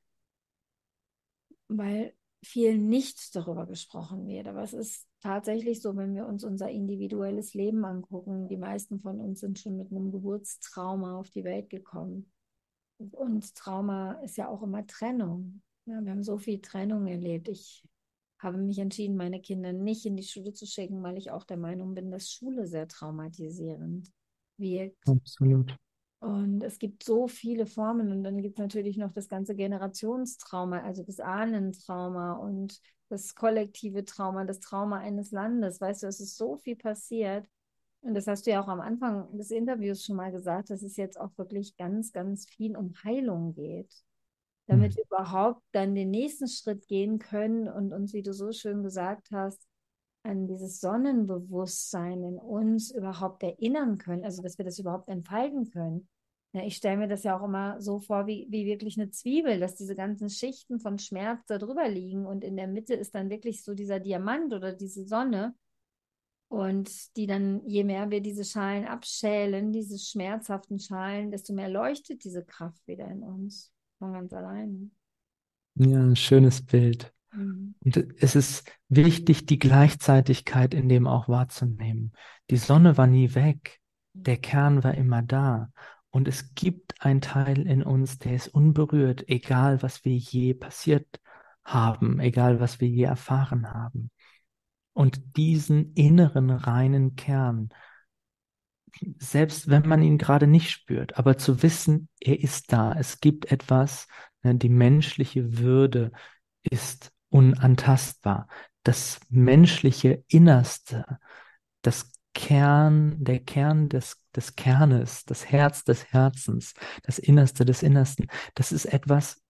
weil viel nicht darüber gesprochen wird. Aber es ist tatsächlich so, wenn wir uns unser individuelles Leben angucken, die meisten von uns sind schon mit einem Geburtstrauma auf die Welt gekommen. Und Trauma ist ja auch immer Trennung. Ja, wir haben so viel Trennung erlebt. Ich habe mich entschieden, meine Kinder nicht in die Schule zu schicken, weil ich auch der Meinung bin, dass Schule sehr traumatisierend wirkt. absolut. Und es gibt so viele Formen. Und dann gibt es natürlich noch das ganze Generationstrauma, also das Ahnentrauma und das kollektive Trauma, das Trauma eines Landes. Weißt du, es ist so viel passiert. Und das hast du ja auch am Anfang des Interviews schon mal gesagt, dass es jetzt auch wirklich ganz, ganz viel um Heilung geht, Hm. damit wir überhaupt dann den nächsten Schritt gehen können und uns, wie du so schön gesagt hast, an dieses Sonnenbewusstsein in uns überhaupt erinnern können, also dass wir das überhaupt entfalten können. Ja, ich stelle mir das ja auch immer so vor, wie wirklich eine Zwiebel, dass diese ganzen Schichten von Schmerz da drüber liegen und in der Mitte ist dann wirklich so dieser Diamant oder diese Sonne. Und die dann, je mehr wir diese Schalen abschälen, diese schmerzhaften Schalen, desto mehr leuchtet diese Kraft wieder in uns von ganz alleine. Ja, ein schönes Bild. Mhm. Und es ist wichtig, die Gleichzeitigkeit in dem auch wahrzunehmen. Die Sonne war nie weg, der Kern war immer da. Und es gibt einen Teil in uns, der ist unberührt, egal was wir je passiert haben, egal was wir je erfahren haben. Und diesen inneren reinen Kern, selbst wenn man ihn gerade nicht spürt, aber zu wissen, er ist da, es gibt etwas, ne, die menschliche Würde ist unantastbar. Das menschliche Innerste, der Kern des Kernes, das Herz des Herzens, das Innerste des Innersten, das ist etwas,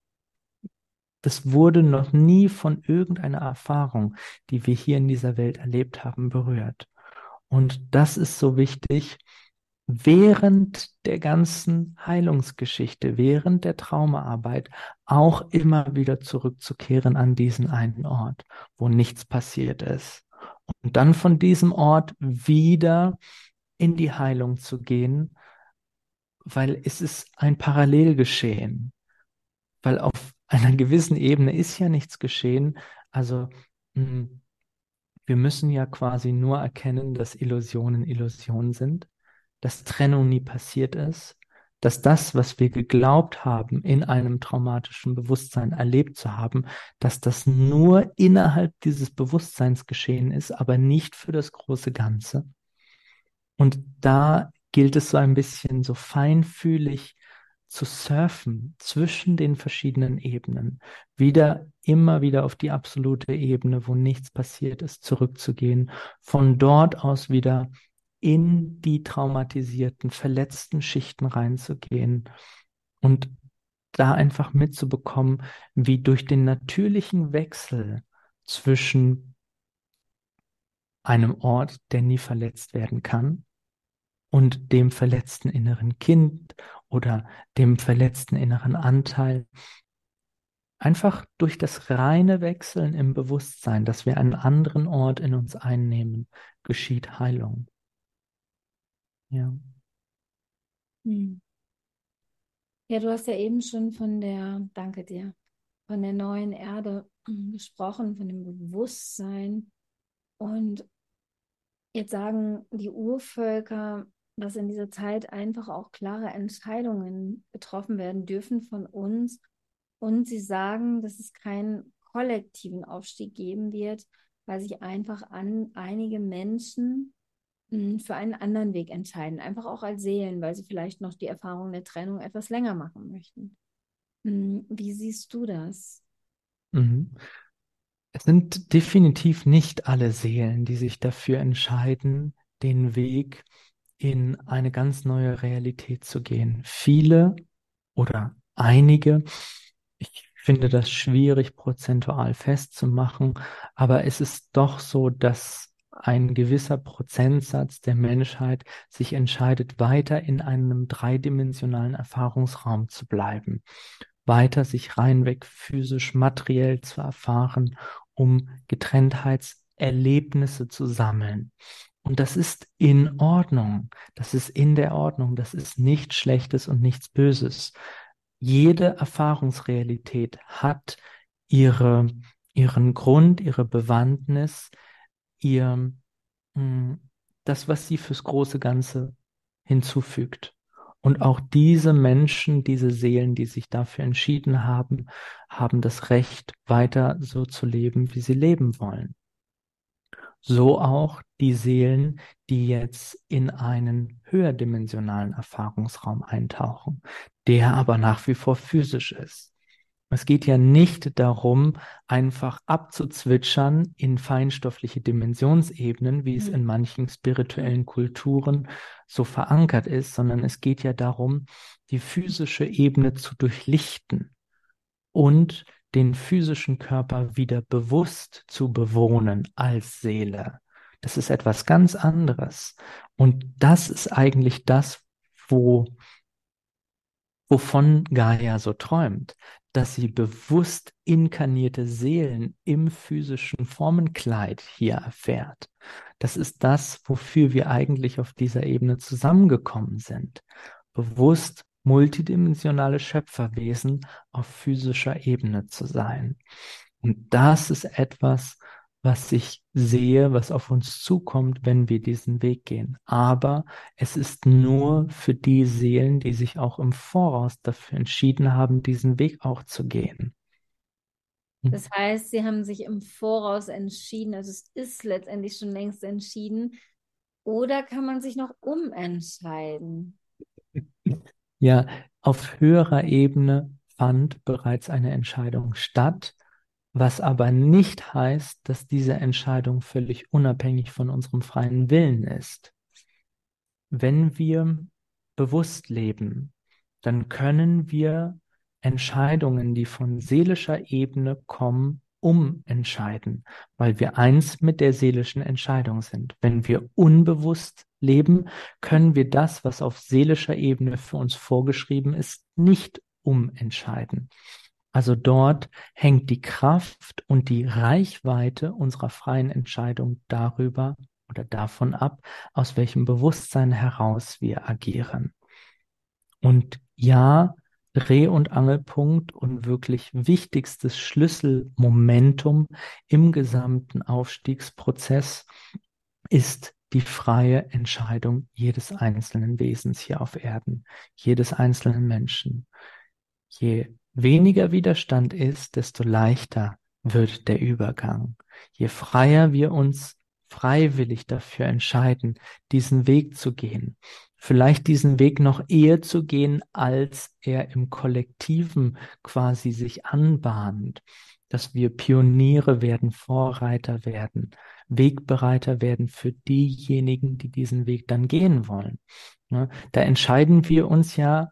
das wurde noch nie von irgendeiner Erfahrung, die wir hier in dieser Welt erlebt haben, berührt. Und das ist so wichtig, während der ganzen Heilungsgeschichte, während der Traumaarbeit auch immer wieder zurückzukehren an diesen einen Ort, wo nichts passiert ist. Und dann von diesem Ort wieder in die Heilung zu gehen, weil es ist ein Parallelgeschehen, weil auf einer gewissen Ebene ist ja nichts geschehen. Also mh, wir müssen ja quasi nur erkennen, dass Illusionen Illusionen sind, dass Trennung nie passiert ist, dass das, was wir geglaubt haben, in einem traumatischen Bewusstsein erlebt zu haben, dass das nur innerhalb dieses Bewusstseins geschehen ist, aber nicht für das große Ganze. Und da gilt es so ein bisschen so feinfühlig zu surfen zwischen den verschiedenen Ebenen, immer wieder auf die absolute Ebene, wo nichts passiert ist, zurückzugehen, von dort aus wieder in die traumatisierten, verletzten Schichten reinzugehen und da einfach mitzubekommen, wie durch den natürlichen Wechsel zwischen einem Ort, der nie verletzt werden kann, und dem verletzten inneren Kind oder dem verletzten inneren Anteil. Einfach durch das reine Wechseln im Bewusstsein, dass wir einen anderen Ort in uns einnehmen, geschieht Heilung. Ja. Mhm. Ja, du hast ja eben schon danke dir, von der neuen Erde gesprochen, von dem Bewusstsein. Und jetzt sagen die Urvölker, dass in dieser Zeit einfach auch klare Entscheidungen getroffen werden dürfen von uns. Und sie sagen, dass es keinen kollektiven Aufstieg geben wird, weil sich einfach einige Menschen für einen anderen Weg entscheiden. Einfach auch als Seelen, weil sie vielleicht noch die Erfahrung der Trennung etwas länger machen möchten. Wie siehst du das? Mhm. Es sind definitiv nicht alle Seelen, die sich dafür entscheiden, den Weg in eine ganz neue Realität zu gehen. Viele oder einige, ich finde das schwierig prozentual festzumachen, aber es ist doch so, dass ein gewisser Prozentsatz der Menschheit sich entscheidet, weiter in einem dreidimensionalen Erfahrungsraum zu bleiben, weiter sich reinweg physisch, materiell zu erfahren, um Getrenntheitserlebnisse zu sammeln. Und das ist in Ordnung. Das ist in der Ordnung. Das ist nichts Schlechtes und nichts Böses. Jede Erfahrungsrealität hat ihre, ihren Grund, ihre Bewandtnis, ihr, mh, das, was sie fürs große Ganze hinzufügt. Und auch diese Menschen, diese Seelen, die sich dafür entschieden haben, haben das Recht, weiter so zu leben, wie sie leben wollen. So auch die Seelen, die jetzt in einen höherdimensionalen Erfahrungsraum eintauchen, der aber nach wie vor physisch ist. Es geht ja nicht darum, einfach abzuzwitschern in feinstoffliche Dimensionsebenen, wie es in manchen spirituellen Kulturen so verankert ist, sondern es geht ja darum, die physische Ebene zu durchlichten und den physischen Körper wieder bewusst zu bewohnen als Seele. Das ist etwas ganz anderes. Und das ist eigentlich das, wo wovon Gaia so träumt, dass sie bewusst inkarnierte Seelen im physischen Formenkleid hier erfährt. Das ist das, wofür wir eigentlich auf dieser Ebene zusammengekommen sind. Bewusst multidimensionale Schöpferwesen auf physischer Ebene zu sein. Und das ist etwas, was ich sehe, was auf uns zukommt, wenn wir diesen Weg gehen. Aber es ist nur für die Seelen, die sich auch im Voraus dafür entschieden haben, diesen Weg auch zu gehen. Das heißt, sie haben sich im Voraus entschieden, also es ist letztendlich schon längst entschieden. Oder kann man sich noch umentscheiden? Ja, auf höherer Ebene fand bereits eine Entscheidung statt, was aber nicht heißt, dass diese Entscheidung völlig unabhängig von unserem freien Willen ist. Wenn wir bewusst leben, dann können wir Entscheidungen, die von seelischer Ebene kommen, umentscheiden, weil wir eins mit der seelischen Entscheidung sind. Wenn wir unbewusst leben, können wir das, was auf seelischer Ebene für uns vorgeschrieben ist, nicht umentscheiden. Also dort hängt die Kraft und die Reichweite unserer freien Entscheidung darüber oder davon ab, aus welchem Bewusstsein heraus wir agieren. Und ja, Dreh- und Angelpunkt und wirklich wichtigstes Schlüsselmomentum im gesamten Aufstiegsprozess ist die freie Entscheidung jedes einzelnen Wesens hier auf Erden, jedes einzelnen Menschen. Je weniger Widerstand ist, desto leichter wird der Übergang. Je freier wir uns freiwillig dafür entscheiden, diesen Weg zu gehen, vielleicht diesen Weg noch eher zu gehen, als er im Kollektiven quasi sich anbahnt, dass wir Pioniere werden, Vorreiter werden, Wegbereiter werden für diejenigen, die diesen Weg dann gehen wollen. Ne? Da entscheiden wir uns ja,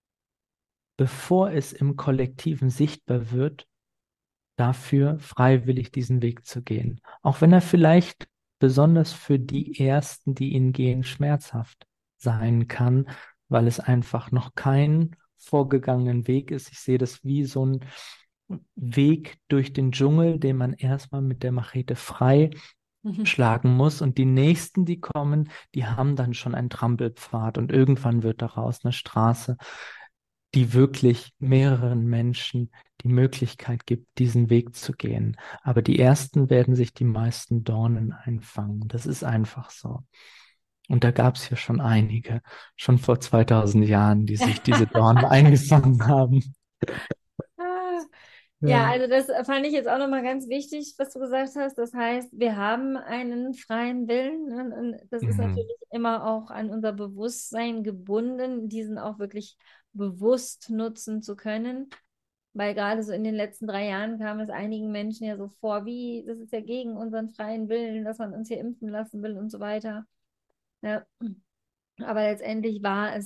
bevor es im Kollektiven sichtbar wird, dafür freiwillig diesen Weg zu gehen. Auch wenn er vielleicht besonders für die Ersten, die ihn gehen, schmerzhaft sein kann, weil es einfach noch kein vorgegangenen Weg ist. Ich sehe das wie so ein Weg durch den Dschungel, den man erstmal mit der Machete frei schlagen muss, und die nächsten, die kommen, die haben dann schon einen Trampelpfad und irgendwann wird daraus eine Straße, die wirklich mehreren Menschen die Möglichkeit gibt, diesen Weg zu gehen. Aber die ersten werden sich die meisten Dornen einfangen. Das ist einfach so. Und da gab es ja schon einige, schon vor 2000 Jahren, die sich diese Dornen eingefangen haben. Ah, ja, Ja. also das fand ich jetzt auch nochmal ganz wichtig, was du gesagt hast. Das heißt, wir haben einen freien Willen, ne? Und das ist Mhm. natürlich immer auch an unser Bewusstsein gebunden, diesen auch wirklich bewusst nutzen zu können. Weil gerade so in den letzten 3 Jahren kam es einigen Menschen ja so vor, wie, das ist ja gegen unseren freien Willen, dass man uns hier impfen lassen will und so weiter. Ja. Aber letztendlich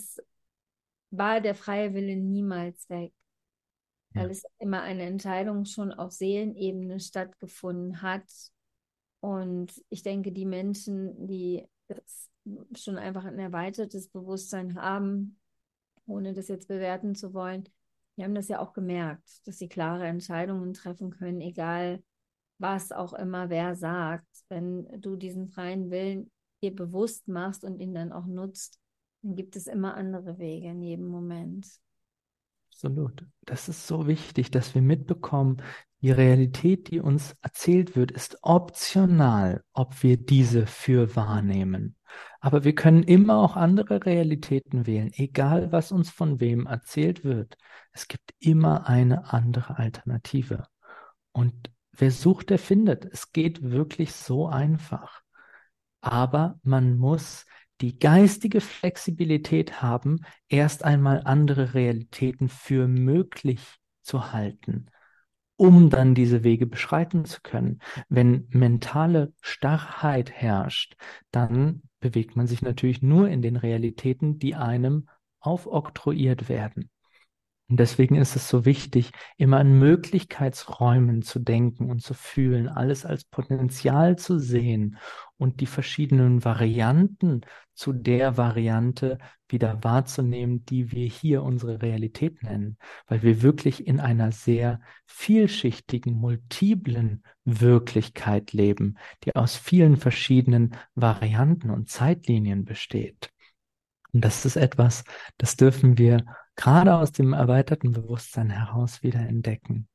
war der freie Wille niemals weg, weil Ja, es immer eine Entscheidung schon auf Seelenebene stattgefunden hat. Und ich denke, die Menschen, die das schon einfach ein erweitertes Bewusstsein haben, ohne das jetzt bewerten zu wollen, die haben das ja auch gemerkt, dass sie klare Entscheidungen treffen können, egal was auch immer wer sagt. Wenn du diesen freien Willen dir bewusst machst und ihn dann auch nutzt, dann gibt es immer andere Wege in jedem Moment. absolut. Das ist so wichtig, dass wir mitbekommen, die Realität, die uns erzählt wird, ist optional, ob wir diese für wahrnehmen. Aber wir können immer auch andere Realitäten wählen, egal was uns von wem erzählt wird. Es gibt immer eine andere Alternative. Und wer sucht, der findet. Es geht wirklich so einfach. Aber man muss die geistige Flexibilität haben, erst einmal andere Realitäten für möglich zu halten, um dann diese Wege beschreiten zu können. Wenn mentale Starrheit herrscht, dann bewegt man sich natürlich nur in den Realitäten, die einem aufoktroyiert werden. Und deswegen ist es so wichtig, immer in Möglichkeitsräumen zu denken und zu fühlen, alles als Potenzial zu sehen und die verschiedenen Varianten zu der Variante wieder wahrzunehmen, die wir hier unsere Realität nennen, weil wir wirklich in einer sehr vielschichtigen, multiplen Wirklichkeit leben, die aus vielen verschiedenen Varianten und Zeitlinien besteht. Und das ist etwas, das dürfen wir gerade aus dem erweiterten Bewusstsein heraus wieder entdecken.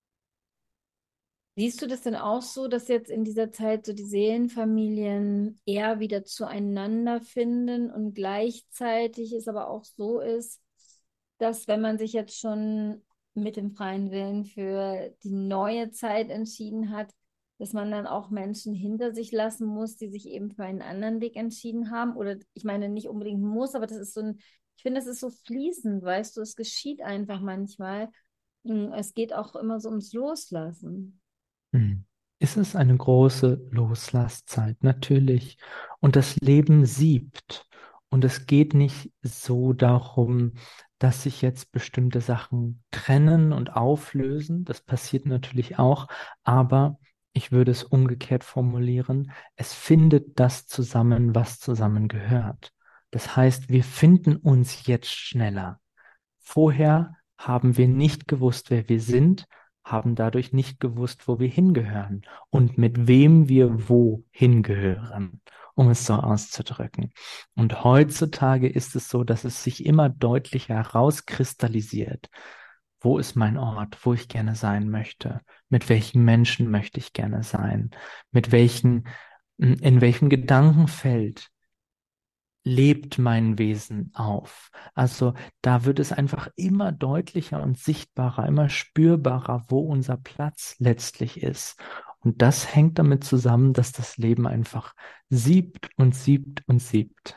Siehst du das denn auch so, dass jetzt in dieser Zeit so die Seelenfamilien eher wieder zueinander finden und gleichzeitig es aber auch so ist, dass wenn man sich jetzt schon mit dem freien Willen für die neue Zeit entschieden hat, dass man dann auch Menschen hinter sich lassen muss, die sich eben für einen anderen Weg entschieden haben? Oder ich meine nicht unbedingt muss, aber das ist so ein, ich finde, das ist so fließend, weißt du, es geschieht einfach manchmal. Es geht auch immer so ums Loslassen. Hm. Ist es eine große Loslasszeit? Natürlich. Und das Leben siebt. Und es geht nicht so darum, dass sich jetzt bestimmte Sachen trennen und auflösen. Das passiert natürlich auch. Aber ich würde es umgekehrt formulieren. Es findet das zusammen, was zusammengehört. Das heißt, wir finden uns jetzt schneller. Vorher haben wir nicht gewusst, wer wir sind, haben dadurch nicht gewusst, wo wir hingehören und mit wem wir wo hingehören, um es so auszudrücken. Und heutzutage ist es so, dass es sich immer deutlicher herauskristallisiert. Wo ist mein Ort, wo ich gerne sein möchte? Mit welchen Menschen möchte ich gerne sein? Mit welchen, in welchem Gedankenfeld lebt mein Wesen auf. Also da wird es einfach immer deutlicher und sichtbarer, immer spürbarer, wo unser Platz letztlich ist. Und das hängt damit zusammen, dass das Leben einfach siebt und siebt und siebt.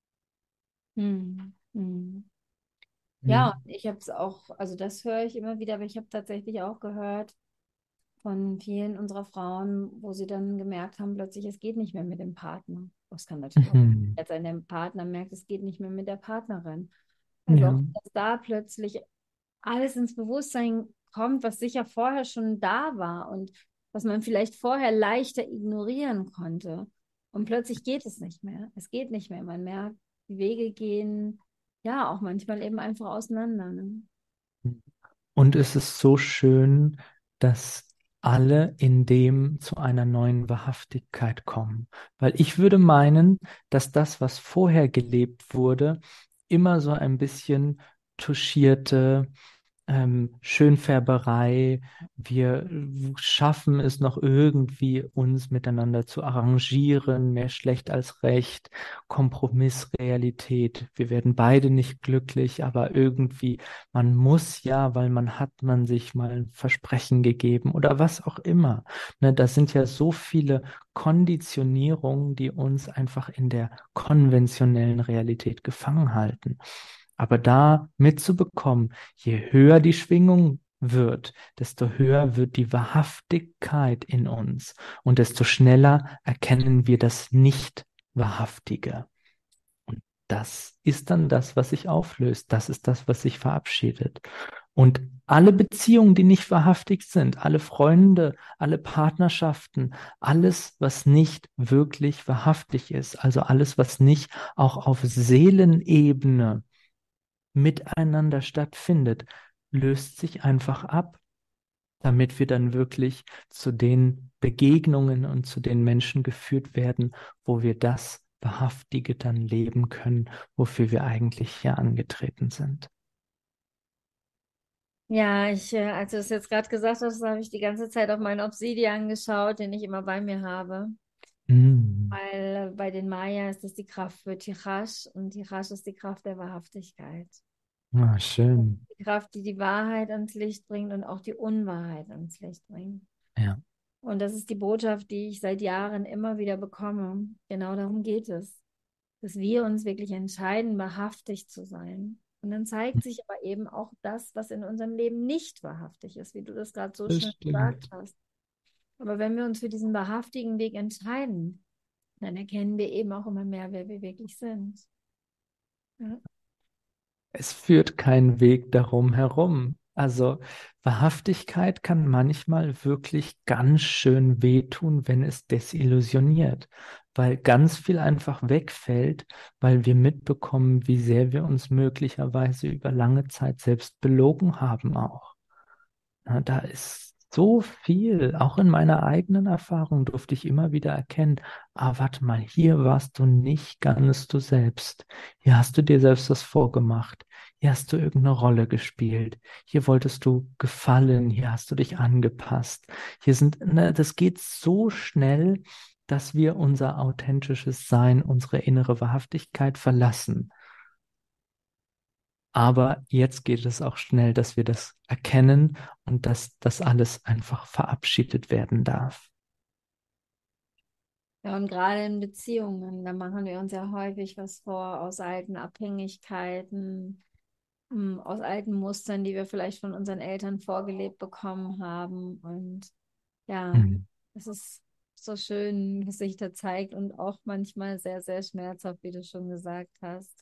Hm. Hm. Ja, Mhm. ich habe es auch, also das höre ich immer wieder, aber ich habe tatsächlich auch gehört von vielen unserer Frauen, wo sie dann gemerkt haben, plötzlich, es geht nicht mehr mit dem Partner. Das kann natürlich auch Mhm. jetzt sein, der Partner merkt, es geht nicht mehr mit der Partnerin. Also auch, Ja. dass da plötzlich alles ins Bewusstsein kommt, was sicher vorher schon da war und was man vielleicht vorher leichter ignorieren konnte. Und plötzlich geht es nicht mehr. Es geht nicht mehr. Man merkt, die Wege gehen ja auch manchmal eben einfach auseinander. Ne? Und es ist so schön, dass alle in dem zu einer neuen Wahrhaftigkeit kommen. Weil ich würde meinen, dass das, was vorher gelebt wurde, immer so ein bisschen touchierte Schönfärberei. Wir schaffen es noch irgendwie, uns miteinander zu arrangieren, mehr schlecht als recht, Kompromissrealität. Wir werden beide nicht glücklich, aber irgendwie, man muss ja, weil man sich mal ein Versprechen gegeben oder was auch immer. Ne, das sind ja so viele Konditionierungen, die uns einfach in der konventionellen Realität gefangen halten. Aber da mitzubekommen, je höher die Schwingung wird, desto höher wird die Wahrhaftigkeit in uns und desto schneller erkennen wir das Nicht-Wahrhaftige. Und das ist dann das, was sich auflöst. Das ist das, was sich verabschiedet. Und alle Beziehungen, die nicht wahrhaftig sind, alle Freunde, alle Partnerschaften, alles, was nicht wirklich wahrhaftig ist, also alles, was nicht auch auf Seelenebene miteinander stattfindet, löst sich einfach ab, damit wir dann wirklich zu den Begegnungen und zu den Menschen geführt werden, wo wir das Wahrhaftige dann leben können, wofür wir eigentlich hier angetreten sind. Ja, als du es jetzt gerade gesagt hast, habe ich die ganze Zeit auf meinen Obsidian geschaut, den ich immer bei mir habe. Mm. Weil bei den Maya ist das die Kraft für Tirash und Tirash ist die Kraft der Wahrhaftigkeit. Ah, schön. Die Kraft, die die Wahrheit ans Licht bringt und auch die Unwahrheit ans Licht bringt. Ja. Und das ist die Botschaft, die ich seit Jahren immer wieder bekomme. Genau darum geht es, dass wir uns wirklich entscheiden, wahrhaftig zu sein. Und dann zeigt sich aber eben auch das, was in unserem Leben nicht wahrhaftig ist, wie du das gerade so Das schön gesagt stimmt. hast. Aber wenn wir uns für diesen wahrhaftigen Weg entscheiden, dann erkennen wir eben auch immer mehr, wer wir wirklich sind. Ja. Es führt kein Weg darum herum. Also Wahrhaftigkeit kann manchmal wirklich ganz schön wehtun, wenn es desillusioniert, weil ganz viel einfach wegfällt, weil wir mitbekommen, wie sehr wir uns möglicherweise über lange Zeit selbst belogen haben auch. Ja, da ist so viel, auch in meiner eigenen Erfahrung durfte ich immer wieder erkennen, warte mal, hier warst du nicht ganz du selbst. Hier hast du dir selbst was vorgemacht. Hier hast du irgendeine Rolle gespielt. Hier wolltest du gefallen. Hier hast du dich angepasst. Das geht so schnell, dass wir unser authentisches Sein, unsere innere Wahrhaftigkeit verlassen. Aber jetzt geht es auch schnell, dass wir das erkennen und dass das alles einfach verabschiedet werden darf. Ja, und gerade in Beziehungen, da machen wir uns ja häufig was vor aus alten Abhängigkeiten, aus alten Mustern, die wir vielleicht von unseren Eltern vorgelebt bekommen haben. Und ja, Mhm. es ist so schön, was sich da zeigt und auch manchmal sehr, sehr schmerzhaft, wie du schon gesagt hast.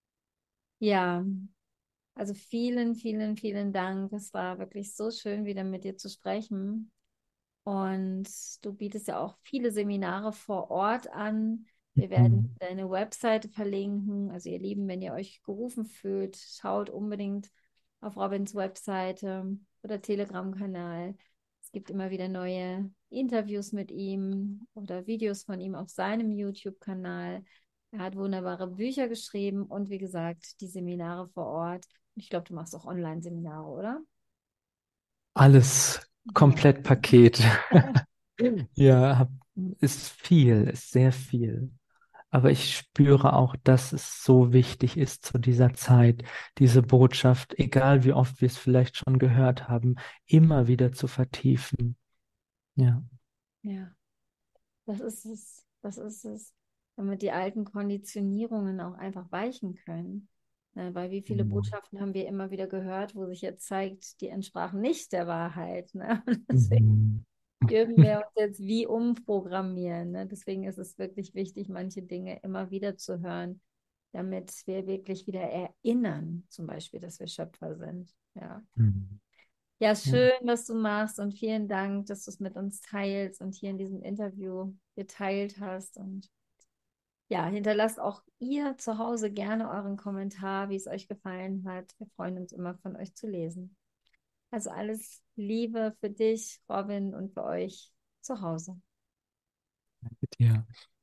Ja, also vielen, vielen, vielen Dank. Es war wirklich so schön, wieder mit dir zu sprechen. Und du bietest ja auch viele Seminare vor Ort an. Wir werden Mhm. deine Webseite verlinken. Also ihr Lieben, wenn ihr euch gerufen fühlt, schaut unbedingt auf Robins Webseite oder Telegram-Kanal. Es gibt immer wieder neue Interviews mit ihm oder Videos von ihm auf seinem YouTube-Kanal. Er hat wunderbare Bücher geschrieben und wie gesagt, die Seminare vor Ort. Ich glaube, du machst auch Online-Seminare, oder? Alles Ja. komplett Paket. Ja, ist viel, ist sehr viel. Aber ich spüre auch, dass es so wichtig ist zu dieser Zeit, diese Botschaft, egal wie oft wir es vielleicht schon gehört haben, immer wieder zu vertiefen. Ja. Ja. Das ist es. Das ist es. Damit die alten Konditionierungen auch einfach weichen können. Weil wie viele Mhm. Botschaften haben wir immer wieder gehört, wo sich jetzt zeigt, die entsprachen nicht der Wahrheit. Ne? Und deswegen Mhm. dürfen wir uns jetzt wie umprogrammieren. Ne? Deswegen ist es wirklich wichtig, manche Dinge immer wieder zu hören, damit wir wirklich wieder erinnern, zum Beispiel, dass wir Schöpfer sind. Ja. Mhm. Ja, Ja. schön, was du machst und vielen Dank, dass du es mit uns teilst und hier in diesem Interview geteilt hast. Und ja, hinterlasst auch ihr zu Hause gerne euren Kommentar, wie es euch gefallen hat. Wir freuen uns immer von euch zu lesen. Also alles Liebe für dich, Robin, und für euch zu Hause. Danke dir.